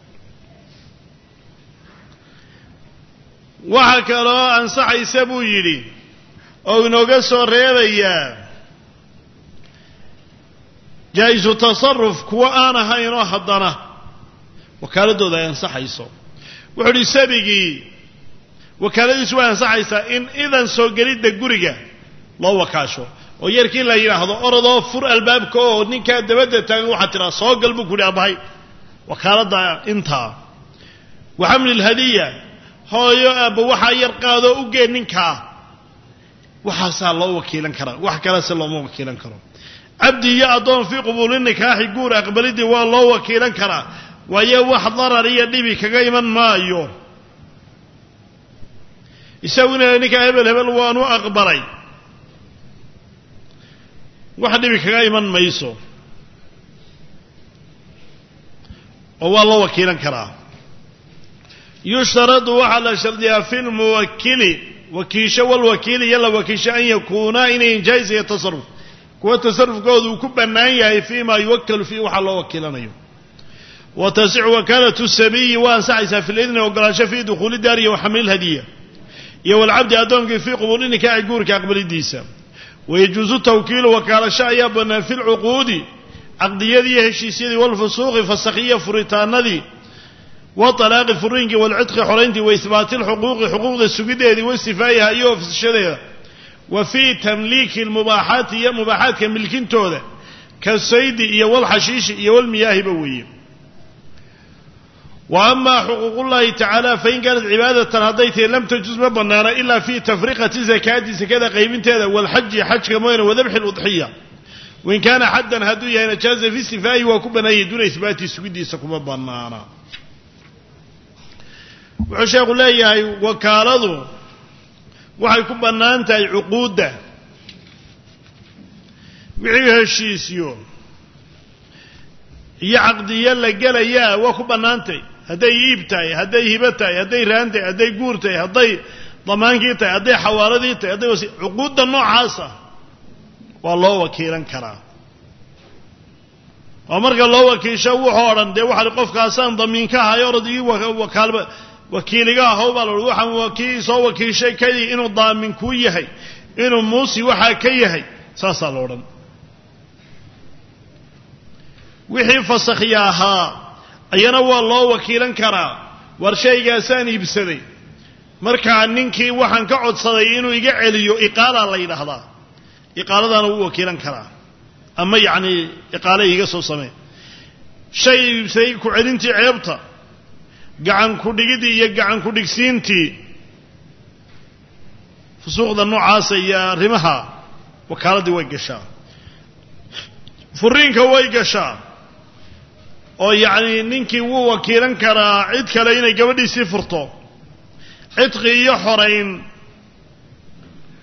وهكذا أنصح يسبو يلي أو نقص الرياضية جايز تصرف كوا أنا هاي راح الضنا وكالده ذا ينصح يسوع وحدي سبقي وكالده سوا ينصح يسا إن إذا سو قريد دقورجا الله وكاشو ويركي لا يراهدو أرضو فر البابكو نينكا دبدا تاغن waxa tira soo galbu ku dhaabahay wakaalada inta وحمل الهديه hooyo aba waxa yar qaado u geey ninka waxa saa loo wakiilan kara wax kale si loo wakiilan karo abdi ya adoon fi qubul nikah guur aqbalidi waa loo wakiilan kara waayo wax darar iyo dhibi kaga iman maayo isawina ninka hebel hebel waanu aqbalay wax dhibi kaga iman mayso oo waa loo wakiilan karaa يشترط على شرطها في الموكل وكيش والوكيل يلا وكيش أن يكون إن جائز يتصرف كو تصرف قوض كبنايا فيما يوكل فيه وحال وكيلنا وتسع وكالة السبي وانسعيسا في الإذن وقراش في دخول الدار وحمل الهدية يو العبد أدونك في قبول نكاح يقولك أقبل الديسة ويجوز التوكيل وكالة شايا بنا في العقود عقد يدي هشيسيدي والفسوق فالسخية فريتان ذي وطلاق الفرنج والعتق حرينتي وإثبات الحقوق حقوق السجدة واستفائها أيوه في الشريعة وفي تمليك المباحات هي مباحات كملكين تودا كالصيد إيا والحشيش إيا والمياه بوية وأما حقوق الله تعالى فإن كانت عبادة هديتها لم تجوز مبنانا إلا في تفرقة زكاة زكاة قيمتها والحج حج كمين وذبح الأضحية وإن كان حدا هدوية نجاز في استفائه وكبنا يدون إثبات السجدة سكما بنانا wuxuu sheegu leeyahay wakaaladu waxay ku bannaan tahay cuquudda wixii heshiisiyo iyo caqdiyo la gelayaa waa ku bannaantay hadday iib tahay hadday hibo tahay hadday raan tahay hadday guur tahay hadday damaankii tahay hadday xawaaladii tahay hadday cuquudda noocaasa waa loo wakiilan karaa oo marka loo wakiisho wuxuu odhan dee waxa qofkaasaan damiinka hayo orodii wakaalba wakiiliga hawba loo waxan wakiil soo wakiishay kadi inuu daamin ku yahay inuu muusi waxa ka yahay saasa loo dhan wixii fasakhiyaha ayana waa loo wakiilan karaa war shaygaasaan iibsaday marka ninkii waxaan ka codsaday inuu iga celiyo iqaala la yiraahdaa iqaaladana uu wakiilan karaa ama yaani iqaala iga soo samee shay iibsaday ku celintii ceebta gacan ku dhigidii iyo gacan ku dhigsiintii fusuuqda noocaas iyo rimaha wakaaladii way gashaa furiinka way gashaa oo yaani ninkii wuu wakiilan karaa cid kale inay gabadhiisii furto cidqi iyo xoreyn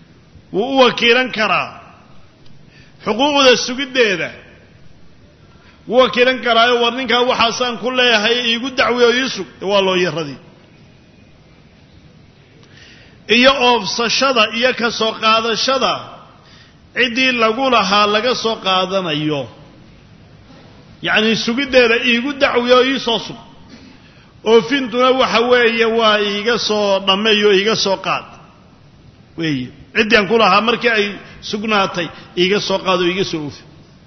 wuu wakiilan karaa xuquuqda sugideeda wakiilan karaayo war ninkaa waxaasaan ku leeyahay iigu dacwiyo iisug waa loo yaradii iyo oofsashada iyo ka soo qaadashada ciddii lagu lahaa laga soo qaadanayo yacni sugiddeeda iigu dacwiyo iisoo sug oofintuna waxa weeye waa iiga soo dhammeeyo iiga soo qaad weeye ciddii aan ku lahaa markii ay sugnaatay iiga soo qaado iiga soo oofi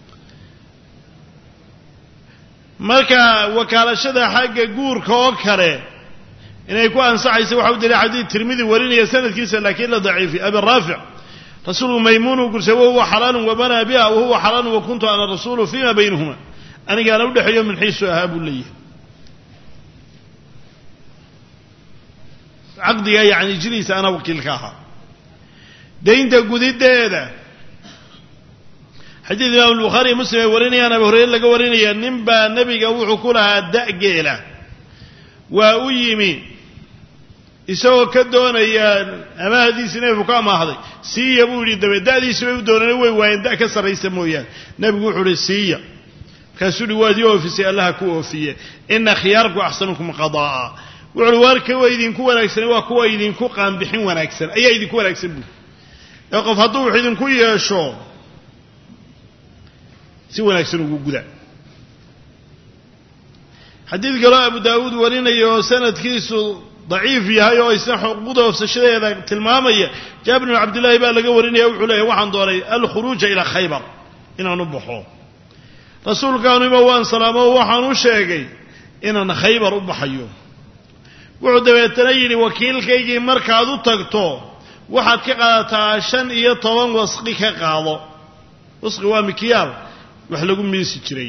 marka wakaalashada xagga guurka oo kale inay ku ansaxayso waxa u diray xadiid tirmidi warinaya sanadkiisa laakiin la daciifi abi raafic rasuulu maymuunu gursay wa huwa xalaalun wa banaa biha wa huwa xalaalun wa kuntu ana rasuulu fima baynahuma anigaana u dhexeeyo min xiisu ahaa buu leeyahay caqdiga yacni jiriisa ana wakiilka ahaa daynta gudideeda xadiid imaam albukhaari iyo muslim ay warinayaan abi hurayre laga warinaya nin baa nebiga wuxuu ku lahaa da'geela waa u yimi isagoo ka doonaya amaahdiisii nebigu ka amaahday siiya buu yidhi dabe da'diisi bay u dooneen way waayeen da' ka sarraysa mooyaane nebigu wuxuu ihi siiya markaasuu hi waad ii oofisay allaha ku oofiye ina khiyaarku axsanukum qadaa'a wuxu uhi waar kuwa idinku wanaagsan waa kuwa idinku qaanbixin wanaagsan ayaa idinku wanaagsan buu ee qof hadduu wax idinku yeesho si wanaagsan ugu guda xadiid kaloo abu daawuud warinayo sanadkiisu daciif yahay oo isna xuquuqda oofsashadeeda tilmaamaya jaabir bin cabdillaahi baa laga warinaya wuxuu leeyahay waxaan doonay alkhuruuja ilaa khaybar inaan u baxo rasuulkaanuma waan salaamo waxaan u sheegay inaan khaybar u baxayo wuxuu dabeetana yidhi wakiilkaygii markaad u tagto waxaad ka qaadataa shan iyo toban wasqi ka qaado wasqi waa mikyaal wax lagu miisi jiray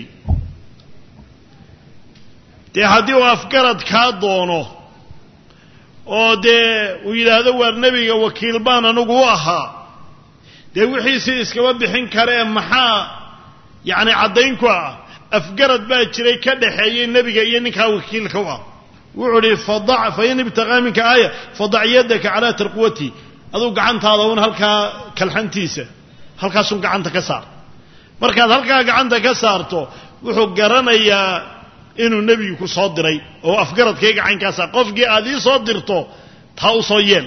dee haddii uu afgarad kaa doono oo dee uu yidhaahdo waar nebiga wakiil baan anugu u ahaa dee wixiisii iskama bixin karee maxaa yacni caddayn ku ah afgarad baa jiray ka dhaxeeyey nebiga iyo ninkaa wakiilka u ah wuxuu idhi fadac fain ibtaqaa minka aaya fadac yadaka calaa tarquwati aduu gacantaada un halkaa kalxantiisa halkaasun gacanta ka saar markaad halkaa gacanta ka saarto wuxuu garanayaa inuu nebigu ku soo diray oo afgaradkayga caynkaasa qofkii aad ii soo dirto taa u soo yeel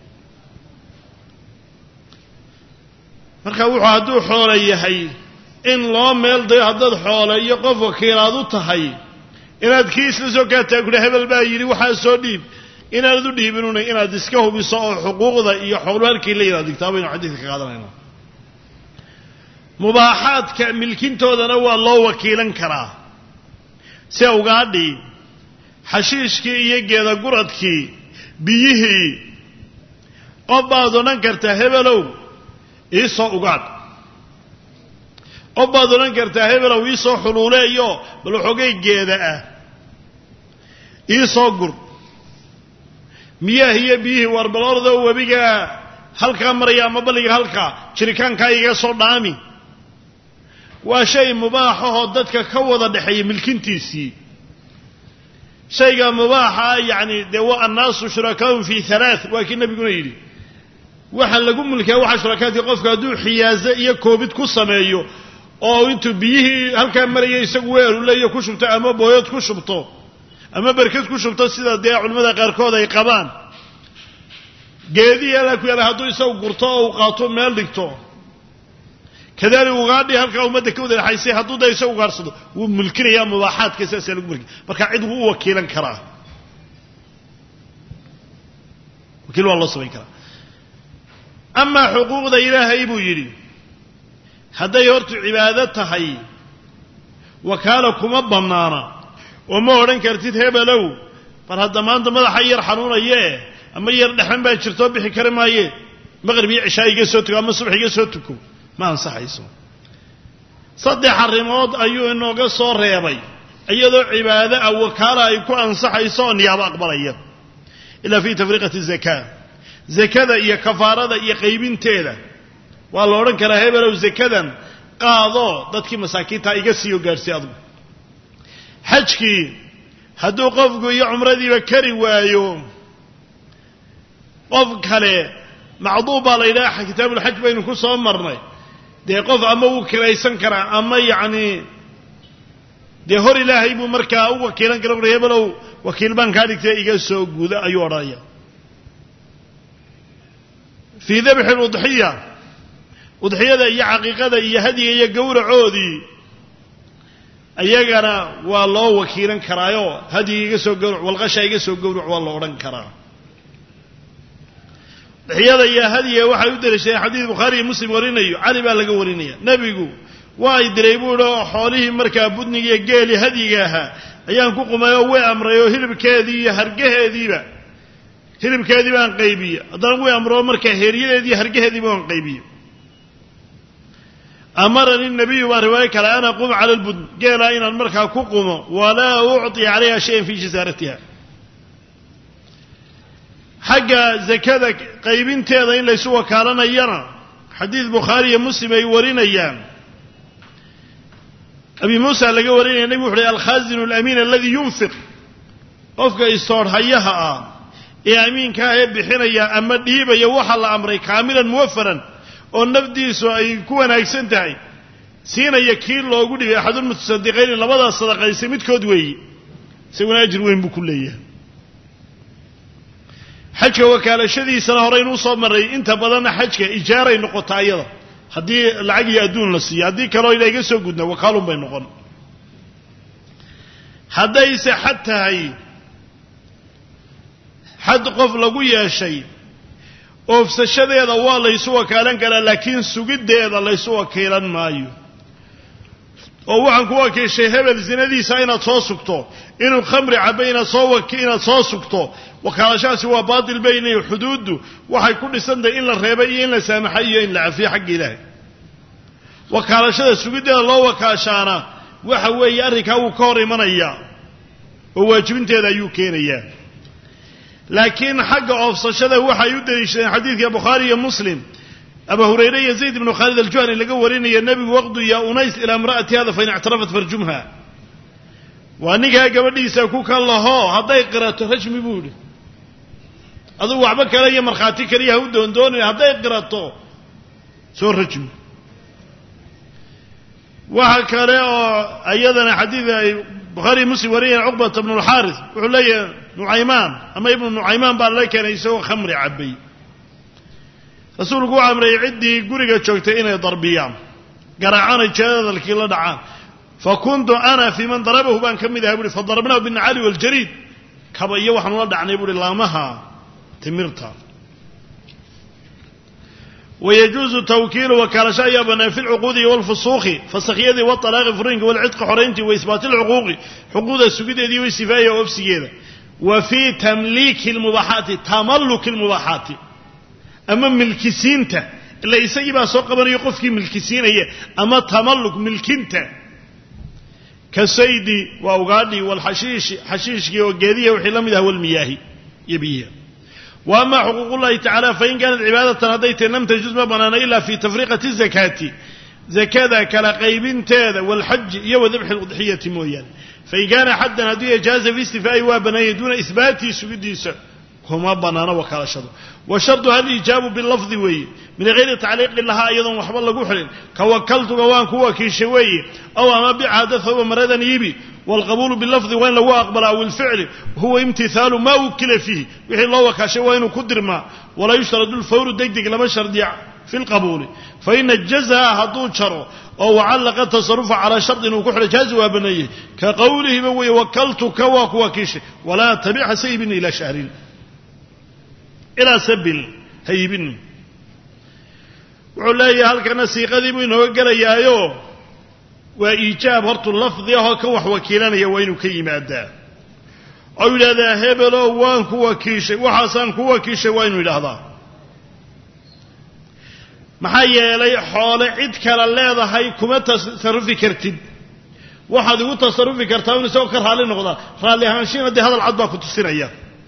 marka wuxuu hadduu xoolo yahay in loo meel dayo haddaad xoolo iyo qof wakiilaad u tahay inaad kii isla soo kaataa kudha hebel baa yidhi waxaa soo dhiib inaanad u dhiibinuna inaad iska hubiso oo xuquuqda iyo xoolo halkii la yidhahdo digtaa baynu xadiidka ka qaadanayna mubaaxaadka milkintoodana waa loo wakiilan karaa si ugaadhii xashiishkii iyo geeda guradkii biyihii qof baad odhan kartaa hebelow iisoo ugaadh qof baad odhan kartaa hebelow iisoo xuluuleeyo bal waxoogay geeda ah iisoo gur miyaah iyo biyihii waar bal ordoo webigaa halkaa maraya ama balliga halkaa jirikaankaa iga soo dhaami waa shay mubaaxahoo dadka ka wada dhexeeya milkintiisii shayga mubaaxa yacni dee wa annaasu shurakaa'un fii halaath waa kii nebiguna yidhi waxa lagu mulkiyaa waxa shurakaadkii qofka hadduu xiyaaze iyo koobid ku sameeyo oo intuu biyihii halkaa maraya isagu weeruleeyo ku shubto ama booyad ku shubto ama berkad ku shubto sida dee culimmada qaarkood ay qabaan geedihii alaa ku yaala hadduu isagu gurto oo uu qaato meel dhigto kadalik ugaadhi halkaa ummadda ka wada dhexaysay hadduu da isagu ugaarsado wuu mulkinayaa mubaaxaadka sidaasaa lagu mulkiya marka cid wuu u wakiilan karaa wakiil waa loo samayn karaa amaa xuquuqda ilaahay buu yidhi hadday hortu cibaado tahay wakaala kuma bannaana oo ma odhan kartid hebelow bal hadda maanta madaxa yar xanuunayee ama yar dhexan baa jirtoo bixi kari maaye maqrib iyo cishaa iga soo tuko ama subax iga soo tuko ma ansaxayso saddex arrimood ayuu inooga soo reebay iyadoo cibaado ah wakaala ay ku ansaxayso oo niyaabo aqbalaya ilaa fii tafriiqati zakaa zakada iyo kafaarada iyo qaybinteeda waa la odhan karaa hebelow zakadan qaado dadkii masaakiinta iga siiyo gaadhsii adugu xajkii hadduu qofku iyo cumradiiba kari waayo qof kale macduub baa la yidhaha kitaabulxaj baynu ku soo marnay dee qof ama wuu kiraysan karaa ama yacni dee hor ilaahay buu markaa u wakiilan kara wuxuu hebelow wakiil baan kaa dhigtay iga soo guda ayuu odhanaya fii dabxi ludxiya udxiyada iyo caqiiqada iyo hadiga iyo gowracoodii ayagana waa loo wakiilan karaayo hadiga iga soo gowrac walqasha iga soo gowrac waa la odhan karaa udxiyada iyo hadiga waxay u daliishadeen xadiid bukhaari iyo muslim warinayo cali baa laga warinaya nebigu waa ay diray buu idhi oo xoolihii markaa budniga iyo geeli hadiga ahaa ayaan ku qumay oo way amray oo hilibkeedii iyo hargaheediiba hilibkeedii baan qaybiye haddana way amroo markaa heeryadeedii iyo hargaheediiba waan qaybiye amarani nabiyu baa riwaayo kale an aquuma cala albudn geelaa inaan markaa ku qumo walaa ucطi calayha shayan fii jasaaratiha xagga zakada qaybinteeda in laysu wakaalanayana xadiid bukhaari iyo muslim ay warinayaan abi muusa laga warinaya nebigu wuxu uhi alkhazinu alamiin aladii yunfiq qofka istoorhayaha ah ee amiinka ah ee bixinaya ama dhiibaya waxa la amray kaamilan muwafaran oo nafdiisu ay ku wanaagsan tahay siinaya kii loogu dhibay axadulmutasadiqayni labadaas sadaqaysa midkood weeyi isaguna ajir weyn buu ku leeyahay xajka wakaalashadiisana horeynuu soo marray inta badanna xajka ijaaray noqotaa iyada haddii lacag iyo adduun la siiyo haddii kaloo ila iga soo gudna wakaalun bay noqon haddayse xad tahay xad qof lagu yeeshay oofsashadeeda waa laysu wakaalan karaa laakiin sugiddeeda laysu wakiilan maayo oo waxaan ku wakiishay hebel zinadiisa inaad soo sugto inuu khamri cabay inaad soo waki inaad soo sugto wakaalashaasi waa baatil baynayo xuduuddu waxay ku dhisantahay in la reebay iyo in la saamaxay iyo in la cafiyo xagga ilaahay wakaalashada sugiddeeda loo wakaashaana waxa weeye arrinkaa wuu ka hor imanayaa oo waajibinteeda ayuu keenayaa laakiin xagga oofsashada waxay u daliishadeen xadiidka bukhaari iyo muslim abu hurayre iyo zayd ibnu khaalid aljuhani laga warinaya nebigu waqdu yaa unays ilaa imra'ati hada fain ictarafat farjumha waa ninkaa gabadhiisa ku kan lahoo hadday qirato rajmi buu idhi adugu waxba kale iyo markhaati kaliya ha u doondoonin hadday qirato soo rajmi waxa kale oo ayadana xadiid ay bukhaari iyo muslim wariyeen cuqbata bnu alxaaris wuxuu leeyahay nucaymaan ama ibnu nucaymaan baa la keenay isagoo khamri cabbay rasuulku u amray ciddii guriga joogtay inay darbiyaan garaacana jeedadalkii la dhacaan fa kuntu ana fii man darabahu baan ka mid ahay buuhi fadarabnahu binacali waljariid kaba iyo waxaanu la dhacnay buuhi laamaha timirta wayajuusu tawkiilu wakaalasho ayaa bannaan fi lcuquudi walfusuuqi fasakyadii waalaaqi furiinka walcidqi xorayntii wa isbaati lcuquuqi xuquuqda sugideedii wa istifaaya obsigeeda wa fii tamliiki lmubaaxaati tamalluki lmubaaxaati ama milkisiinta ila isagii baa soo qabanayo qofkii milkisiinaya ama tamalluk milkinta ka saydi waa ugaadhii walxashiishi xashiishkii oo geediya wixii la mid ah walmiyaahi iyo biyiha wa ama xuquuqullahi tacala fain kaanat cibaadatan hadday tahay lam tajuz ma banaana ila fi tafriiqati zakaati zakada kala qaybinteeda walxaji iyo wadabxi ludxiyati mooyaane fain kaana xaddan hadduu ijaaza fi istifaa'i waa banaayay duuna ihbaatii sugidiisa kuma banaano wakaalashadu wa sharduha alijaabu bilafdi weeye min hayri tacliiqin lahaa iyadoon waxba lagu xidhin ka wakaltuga waan ku wakiishay weeye aw ama bicadafaba maradan iibi waalqabuulu bilafdi waa in lagu aqbala aw ilficli huwa imtihaalu maa wukila fiihi wixii loo wakaashay waa inuu ku dirmaa walaa yushtaradu lfawru degdeg lama shardiya fi lqabuuli faina jazaa hadduu jaro oo wacallaqa tasarufa calaa shardin uu ku xidhay jaazi waa baneeyey ka qowlihiba weeye wakaltuka waa ku wakiishay walaa tabicha saybin ilaa shahrin ilaa sabil ha iibinin wuxuu leeyahay halkana siiqadii buu inooga gelayaayo waa iijaab hortu lafdi ahoo ka wax wakiilanaya waa inuu ka yimaadaa oo yidhahdaa hebeloo waan ku wakiishay waxaasaan ku wakiishay waa inuu yidhaahdaa maxaa yeelay xoole cid kale leedahay kuma tasarufi kartid waxaad igu tasarufi kartaa un isagoo ka raalli noqdaa raalli ahaanshiina dee hadal cad baa ku tusinaya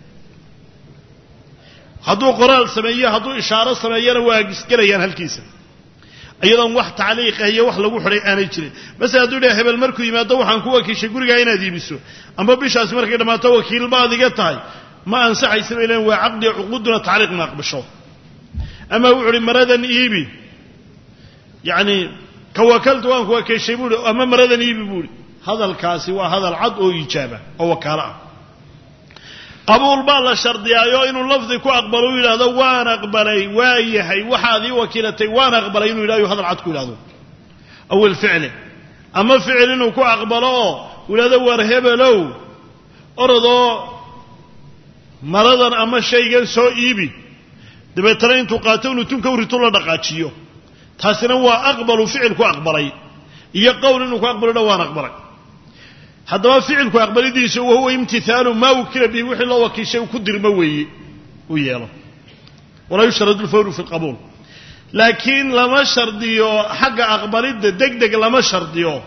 hadduu qoraal sameeyo hadduu ishaaro sameeyana waa isgelayaan halkiisa iyadoon wax tacliiqah iyo wax lagu xidhay aanay jirin base hadduu dhaha hebel markuu yimaado waxaan ku wakiishay gurigaa inaad iibiso amba bishaasi markay dhammaato wakiil baad iga tahay ma ansaxaysa bay leeyiin waa caqdiga cuquuduna tacliiq ma aqbasho ama wuxu uhi maradan iibi yacni ka wakaltu waan ku wakiishay buuhi ama maradan iibi buuhi هذا الكاسي وهذا العد أو إجابة أو وكالة قبول بالله شرطي أيو إنه اللفظ كو أقبلوا إلى هذا وانا أقبلي وايهي وحاذي وكيلتي وانا أقبلي إنه إلهي هذا العد كو إلى هذا أو الفعل أما فعل إنه كو أقبلوا ولا ذا ورهب لو أرضو مرضا أما الشيء سو إيبي دبترين تقاتلون تنكوري طول دقاتشيو تحسنا هو أقبل فعل كو أقبلي يقول إنه كو أقبل وانا أقبلي هذا فعل كو أقبل ديسه وهو امتثال ما وكل به وحي الله وكي شيء وكدر موي وياله ولا يشترط الفور في القبول لكن لما شرطيو حق أقبل دق دق لما شرطيو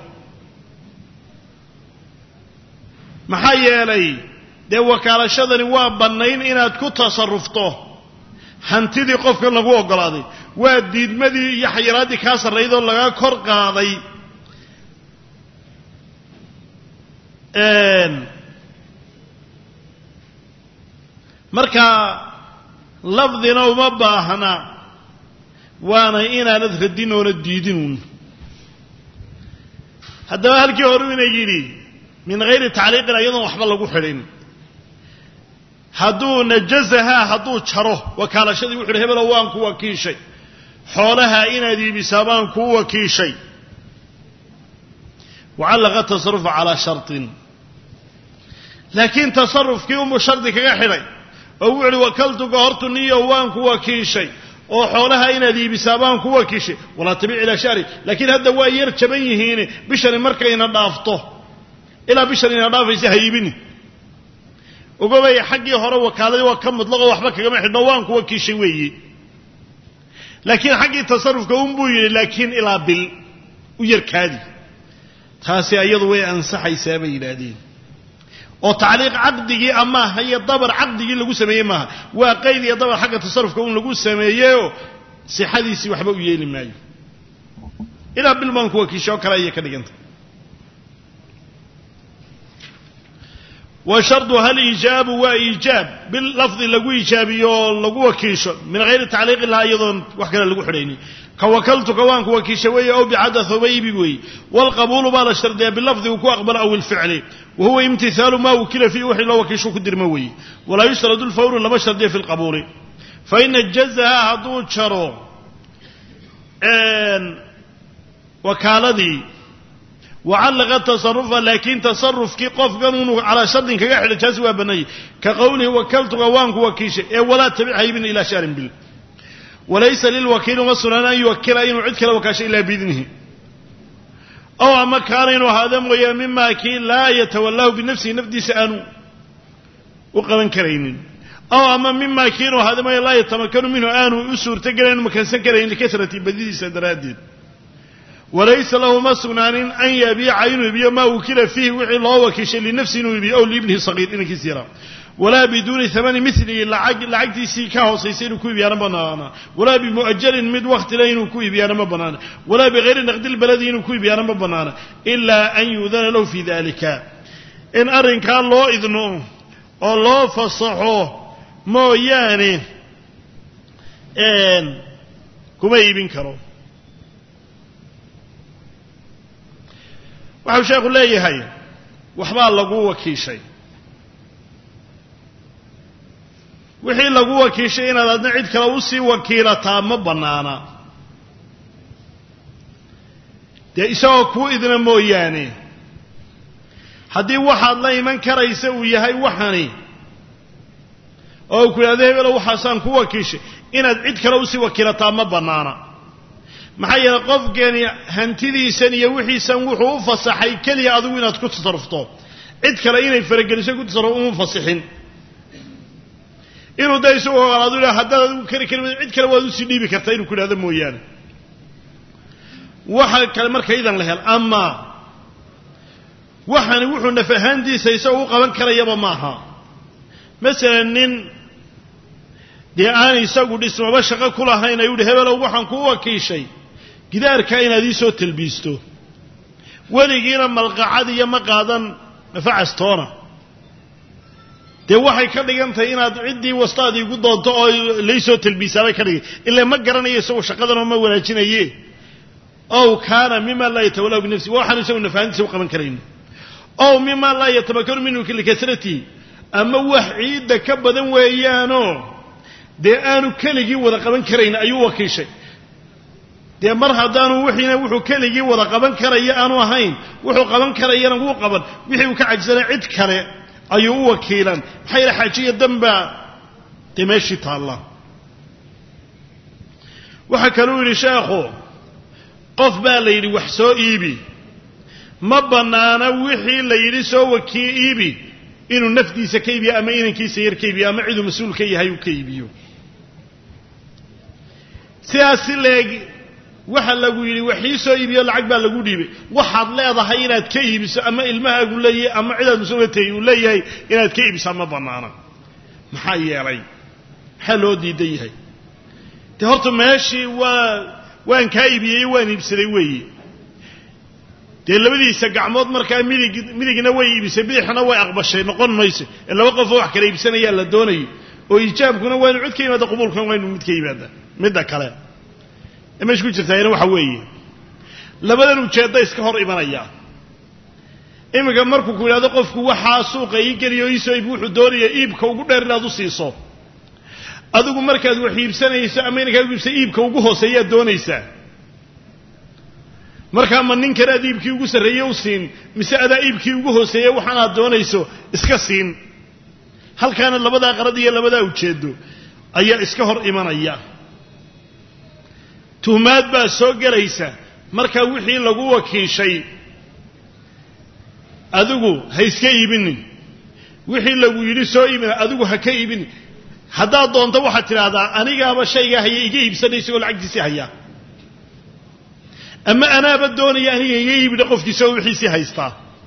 محايا لي دي وكالشدني وابنين إناد كو تصرفته hantidii qofka lagu ogolaaday waa diidmadii iyo xayiraadii ka sarreeyay laga kor qaaday een marka lafdina uma baahna waana inaanad radin oo diidin hadaba halkii hore inay yiri min غير تعليق ayadoo waxba lagu xirin hadduu najazaha hadduu jaro wakaalashadii wuxuu hebel waan ku wakiishay xoolaha inaad iibisabaan ku wakiishay وعلق التصرف على شرط لكن تصرف كي ام شرط kaga xidhay oo wuxuu wakaltu goortu niyo waan ku wakiishay oo xoolaha inaad iibisabaan ku wakiishay wala tabiic ila shari laakiin hadda waa yar jaban yihiin bishani markayna dhaafto ila bishani dhaafaysa haybini وقبل حقي هره وكالة وكم مطلقه وحبك كما حدنا وان كوا كيشي ويي لكن حقي تصرف كون بوي لكن الى بال ويركادي تاسي ايضا وي انصح حسابي يلادين او تعليق عقدي اما هي ضبر عقدي لو سميه ما وا قيد يا ضبر حق تصرف كون لو سميه صحديسي وحبا u yeeli maayo ila bil man kuwa kiisho kala ay ka dhiganta وشرط هل إيجاب وإيجاب باللفظ لغو إيجابي لغو وكيشو من غير تعليق لها أيضا وحكنا لغو حريني كوكلت كوانك وكيشوي أو بعدث ويبي والقبول بالا الشرط باللفظ وكو أقبل أو الفعل وهو امتثال ما وكل فيه وحي الله وكيشو كدر موي ولا يشترط الفور لما شرط في القبول فإن الجزها هدو شرو وكالذي وعلق التصرف لكن تصرف كي قف قانون على شرط كيحل جزوة بني كقوله وكلت غوانك وكيشة ولا تبع ابن إلى شار بال وليس للوكيل مسؤولا أن يوكل أن يعدك لوكاش إلا بإذنه أو أما كان وهذا ويا مما كي لا يتولاه بنفسه نفدي سأنو وقبا كرين أو أما مما كي وهذا ما لا يتمكن منه آنو أسور تقرين مكان سكرين لكثرة بديد سدرادين وليس له مسؤول أن يبيع عينه يبيع ما وكل فيه وحي الله وكيش لنفسه يبيع أو لابنه صغير إنك كثيرا ولا بدون ثمن مثله لعقد سيكاه سيسير كوي بيانا بنانا ولا بمؤجل مد وقت لين كوي بيانا بنانا ولا بغير نقد البلدين كوي بيانا بنانا إلا أن يؤذن له في ذلك إن أرن كان الله إذنه الله فصحه ما يعني إن كما يبين كرو waxaa sheekhu leeyahay waxba lagu wakiishay wixii lagu wakiishay inaad adna cid kale u sii wakiilataa ma banaana dee isagoo ku idna mooyaane haddii waxaad la iman karaysa uu yahay waxani oo ku yidhahdo hebelo waxaasaan ku wakiishay inaad cid kale u sii wakiilataa ma banaana maxaa yeelay qofkani hantidiisan iyo wixiisan wuxuu u fasaxay kaliya adigu inaad ku tasarrufto cid kale inay farageliso ku tasarruf uma fasaxin inuu dayso oo aad u haddaad adigu kari kari cid kale waad u sii dhiibi kartaa inuu ku yiraahdo mooyaane waxa kale marka idan la hel ama waxani wuxuu nafahantiisa isagoo u qaban karayaba maaha masalan nin dee aan isagu dhismaba shaqo ku lahayn ayuu hebelo waxaan ku wakiishay gidaarka inaad ii soo talbiisto weligiina malqacad iyo ma qaadan nafacastoona dee waxay ka dhigantahay inaad ciddii wastaadii ugu doonto oo laysoo talbiisaabay ka dhigay ilaa ma garanayo isagoo shaqadan oo ma wanaajinaye ow kaana mima laa yatawallahu binafsi waxaan isagu nafahantiisa u qaban karayn oo mima la yatabakaru minhu likasrati ama wax ciida ka badan weeyaano de aanu kaligii wada qaban karayn ayuu wakiishay de mar hadaanu wixiina wuxuu kaligii wada qaban karaya aanu ahayn wuxuu qaban karayana wuu qaban wixii uu ka cajisana cid kale ayuu u wakiilan xayra xaajiya damba dimashi taala waxa kale uu yiri sheekhu qof baa la yiri wax soo iibi ma banaana wixii la yiri soo wakii iibi inuu naftiisa ka iibiyo ama inankiisa yar ka iibiyo ama cid mas'uul ka yahay uu ka iibiyo siyaasi leeg waxa lagu yiri wixii soo iibiyo lacag baa lagu dhiibay waxaad leedahay inaad ka iibiso ama ilmahaagu leeyahay ama cid mas'uuliyad uu leeyahay inaad ka iibiso ma banaana maxaa yeelay waxa loo diiday yahay te horta meeshii waa waan ka iibiyay waan iibsaday weeye de labadiisa gacmood markaa midig midigna way iibisay bidixna way aqbashay noqon mayso laba qof wax kale iibsanaya la doonayo oo ijaabkuna waa inuu cid ka yimaado qabuulkan waa inuu mid ka yimaado midda kale ama isku jirtaayna waxa weeye labadan ujeedo iska hor imanaya imiga markuu ku yiraahdo qofku waxa suuqa ii geliyo ii soo iib wuxuu doonayaa iibka ugu dheer inaad u siiso adigu markaad wax iibsanayso ama inaad iibsay iibka ugu hooseeya doonaysaa marka ma nin kale iibkii ugu sareeyay u siin mise adaa iibkii ugu hooseeyay waxaan aad doonayso iska siin halkaana labada qarad iyo labada ujeedo ayaa iska hor imanaya tuhmaad baa soo galaysa marka wixii lagu wakiishay adigu ha iska iibinin wixii lagu yiri soo iibin adigu ha ka iibin hadaa doonto waxa tiraahdaa anigaaba shayga hayay iga iibsanayso oo lacagtiisa haya ama ana badoonaya aniga iga iibida qofkiisa oo wixiisi haysta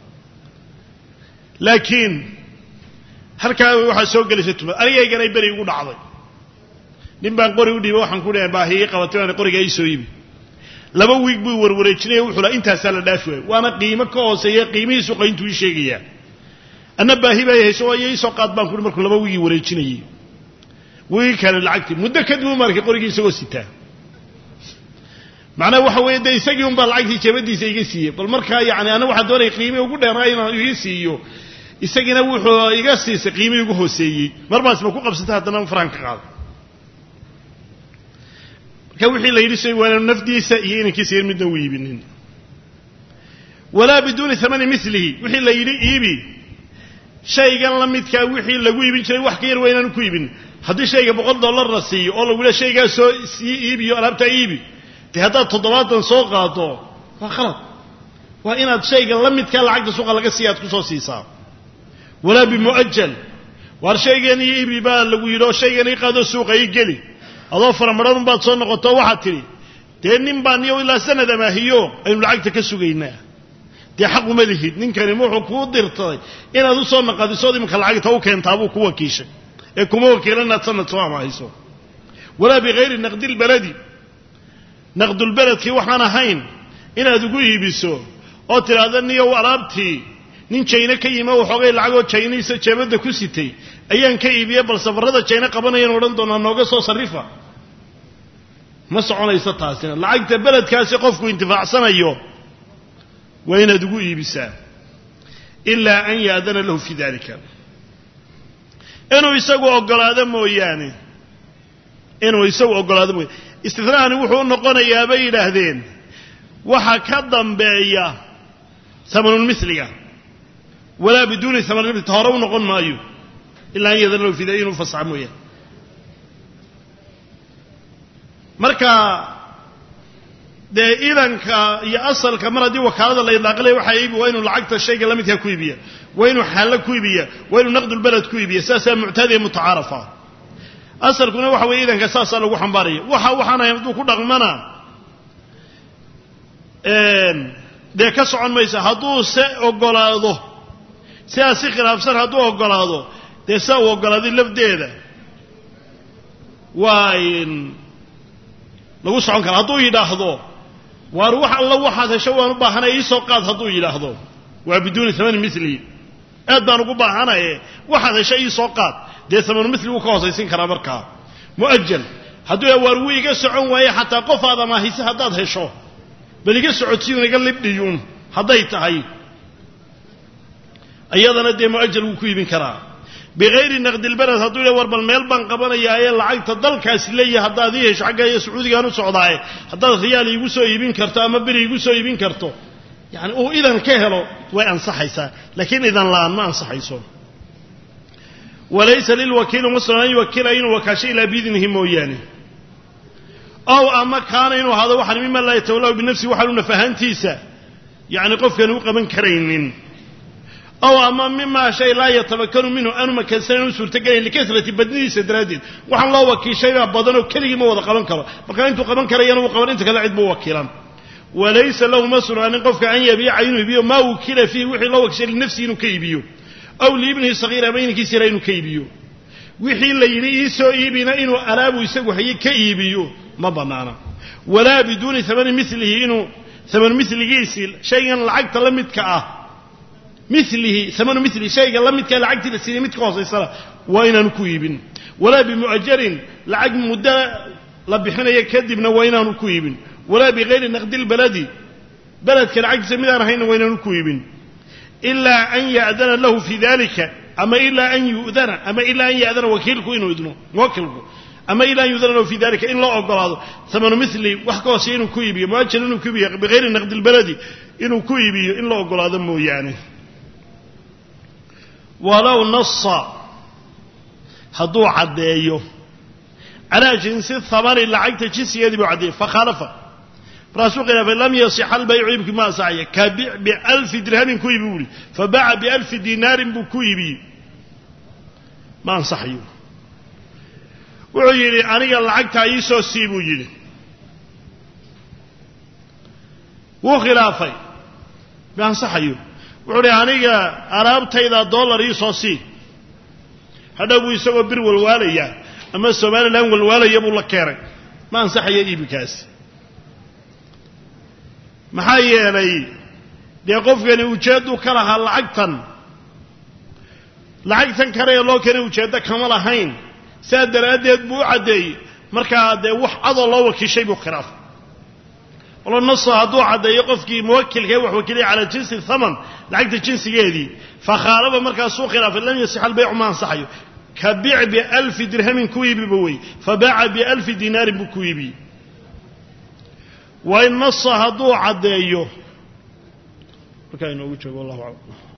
laakiin halka waxa soo galaysa tuma aniga iganay bari ugu dhacday nin baan qori u dhiibay waxaan ku leeyahay baahiye qabatay aan qoriga ay soo iibi laba wiig buu warwareejinay wuxuu la intaas la dhaafay waana qiimo ka hooseeya qiimihiisu qayntu ii sheegaya ana baahi bay hayso oo ay soo qaad baan ku markuu laba wiig wareejinay wiig kale lacagti muddo kadib markii qorigiisa oo sitaa macna waxa weeye day isagii un baa lacagtii jeebadiisa iga siiyay bal marka yaani ana waxa doonay qiimo ugu dheeraa inaan iga siiyo isagina wuxuu iga siisay qiimo ugu hooseeyay marbaas ma ku qabsatay hadana frank qaad ka wixii la yiri say wala nafdiisa iyo inankiisa yar midna wiibinin wala biduni thamani mithlihi wixii la yiri iibi shaygan la midka wixii lagu iibin jiray wax ka yar weynaan ku iibin hadii shayga boqol dollar la siiyo oo lagu leeyahay shayga soo iibiyo alaabta iibi te hadaa toddobaatan soo qaado waa khalad waa inaad shayga la midka lacagta suuqa laga siyaad ku soo siisaa wala bi muajjal war shaygan iibi baa lagu yiro shaygan ii qaado suuqa ii gali adoo faramaran baad soo noqoto waxa tiri de nin baan iyo ilaa sanad ma hiyo aynu lacagta ka sugaynaa de xaq uma lihid ninkani wuxuu ku dirtay inaad u soo naqadiso imka lacagta u keentaa buu ku wakiishay ee kuma wakiilana sanad soo ma hayso wala bi ghayri naqd al baladi naqd al balad waxaan ahayn inaad ugu iibiso oo tiraahdo niyo alaabtii nin China ka yima oo xogay lacag oo Chinese jeebada ku sitay ayaan ka iibiyay bal safarada China qabanayeen oran doona nooga soo sarifa ma soconaysa taasina lacagta beledkaasi qofku intifaacsanayo waa inaad ugu iibisaa illa an yaadana lahu fi dalika inuu isagu ogolaado mooyaane inuu isagu ogolaado mooyaane istithnaani wuxuu noqonayaa bay yiraahdeen waxa ka dambeeya samanun misliga wala biduni samanun misliga hore u noqon maayo illa an yaadana lahu fi dalika inuu fasax mooyaane marka de ilanka iyo asalka mar hadii wakaalada la ilaaqlay waxa iibi waa inuu lacagta shayga la midka ku iibiyo waa inuu xal ku iibiyo waa inuu naqd balad ku iibiyo saasa mu'tadi mutaarafa asalkuna waxa weey ilanka saasa lagu xambaarayo waxa waxana inuu ku dhaqmana een de ka socon maysa haduu se ogolaado siyaasi khilaafsan haduu ogolaado de sa ogolaadi lafdeeda waa in lagu socon karo haduu yiraahdo war wax alla waxa hesho waan u baahanay ii soo qaad haduu yiraahdo waa biduni thaman misli aad baan ugu baahanay waxa hesho ii soo qaad de thaman misli uu ka hoosaysin kara marka muajjal haduu war wiiga socon waaye hatta qof aadama haysa hadaad hesho baliga socodsiin iga libdiyun haday tahay أيضا دي مؤجل وكويبين كرا بغير نقد البلد هدول وربل ميل بان قبنيا اي لعقت دلكاس ليه هدا دي شقه سعودي كانوا سعوداي هدا ريال يغو سو يبين كرتا اما بري يغو سو يبين كرتو يعني او اذا كهلو way ansaxaysa laakiin idan laan ma ansaxayso وليس للوكيل مسلم يوكل اين وكاشي لا باذنه مويانه او اما كان انه هذا واحد مما لا يتولى بنفسه وحلنا فهمتيسا يعني قف كانوا قبن كرينين أو أما مما شيء لا يتمكن منه أنه ما كان سنة سورتقين لكثرة بدنه سدرادين وحن الله وكي شيء بدنه كله ما وضع قبن كرا فكان أنتم قبن كريان وقبن أنت كلا عد موكلا وليس له مسر أن يقف أن يبيع عينه يبيع ما وكل فيه وحي الله وكشي لنفسه إنه كيبيو أو لابنه الصغير بينك يسير إنه كيبيو وحي اللي يسوع يبينا إنه أراب يسوع حي كيبيو ما بنانا ولا بدون ثمن مثله إنه ثمن مثله يسيل شيئا العقد لمت كأه مثله ثمن مثل شيء قال لم يتكلم عقد السنة متكوص الصلاة وين نكويبن ولا بمؤجر لعقد مدة لبحنا يكذبنا وين نكويبن ولا بغير نقد البلد بلد كالعقد سمينا رهين وين نكويبن إلا أن يأذن له في ذلك أما إلا أن يؤذن أما إلا أن يأذن وكيلك إنه يؤذنه وكيلك أما إلا أن يؤذن له في ذلك إن لا أقول هذا ثمن مثل وحكوا سين كويبي مؤجر إنه كويبي بغير نقد البلد إنه كويبي إن لا أقول هذا مو يعني ولو نص هدو عديه على جنس الثمن اللي عقد جنس يدي عديه فخالف فرسول قال فلم يصح البيع بما سعي كبيع بألف درهم كويبي فباع بألف دينار بكويبي ما انصحيه وعيري أنا قال عقد عيسو سيبو يلي وخلافي ما انصحيه وعلي aniga araabtayda dollar ii soo sii hadhow isagoo bir walwaalaya ama Soomaaliland walwaalaya buu la keenay ma ansaxay iibkaas maxaa yeelay de qofkani ujeedu kala hal lacagtan lacagtan kare loo keenay ujeeda kama lahayn saadaradeed buu cadeey marka de wax ado loo wakiishay buu khiraaf والله النص هذو عدا يقفكي موكل كي وحوكلي على جنس الثمن لعقد الجنس جدي فخالف مركز سوق خلاف لم يصح البيع ما صحيه كبيع بألف درهم كويبي بوي فباع بألف دينار بكويبي وإن نص هذو عدا يو فكاين وجهه والله أعلم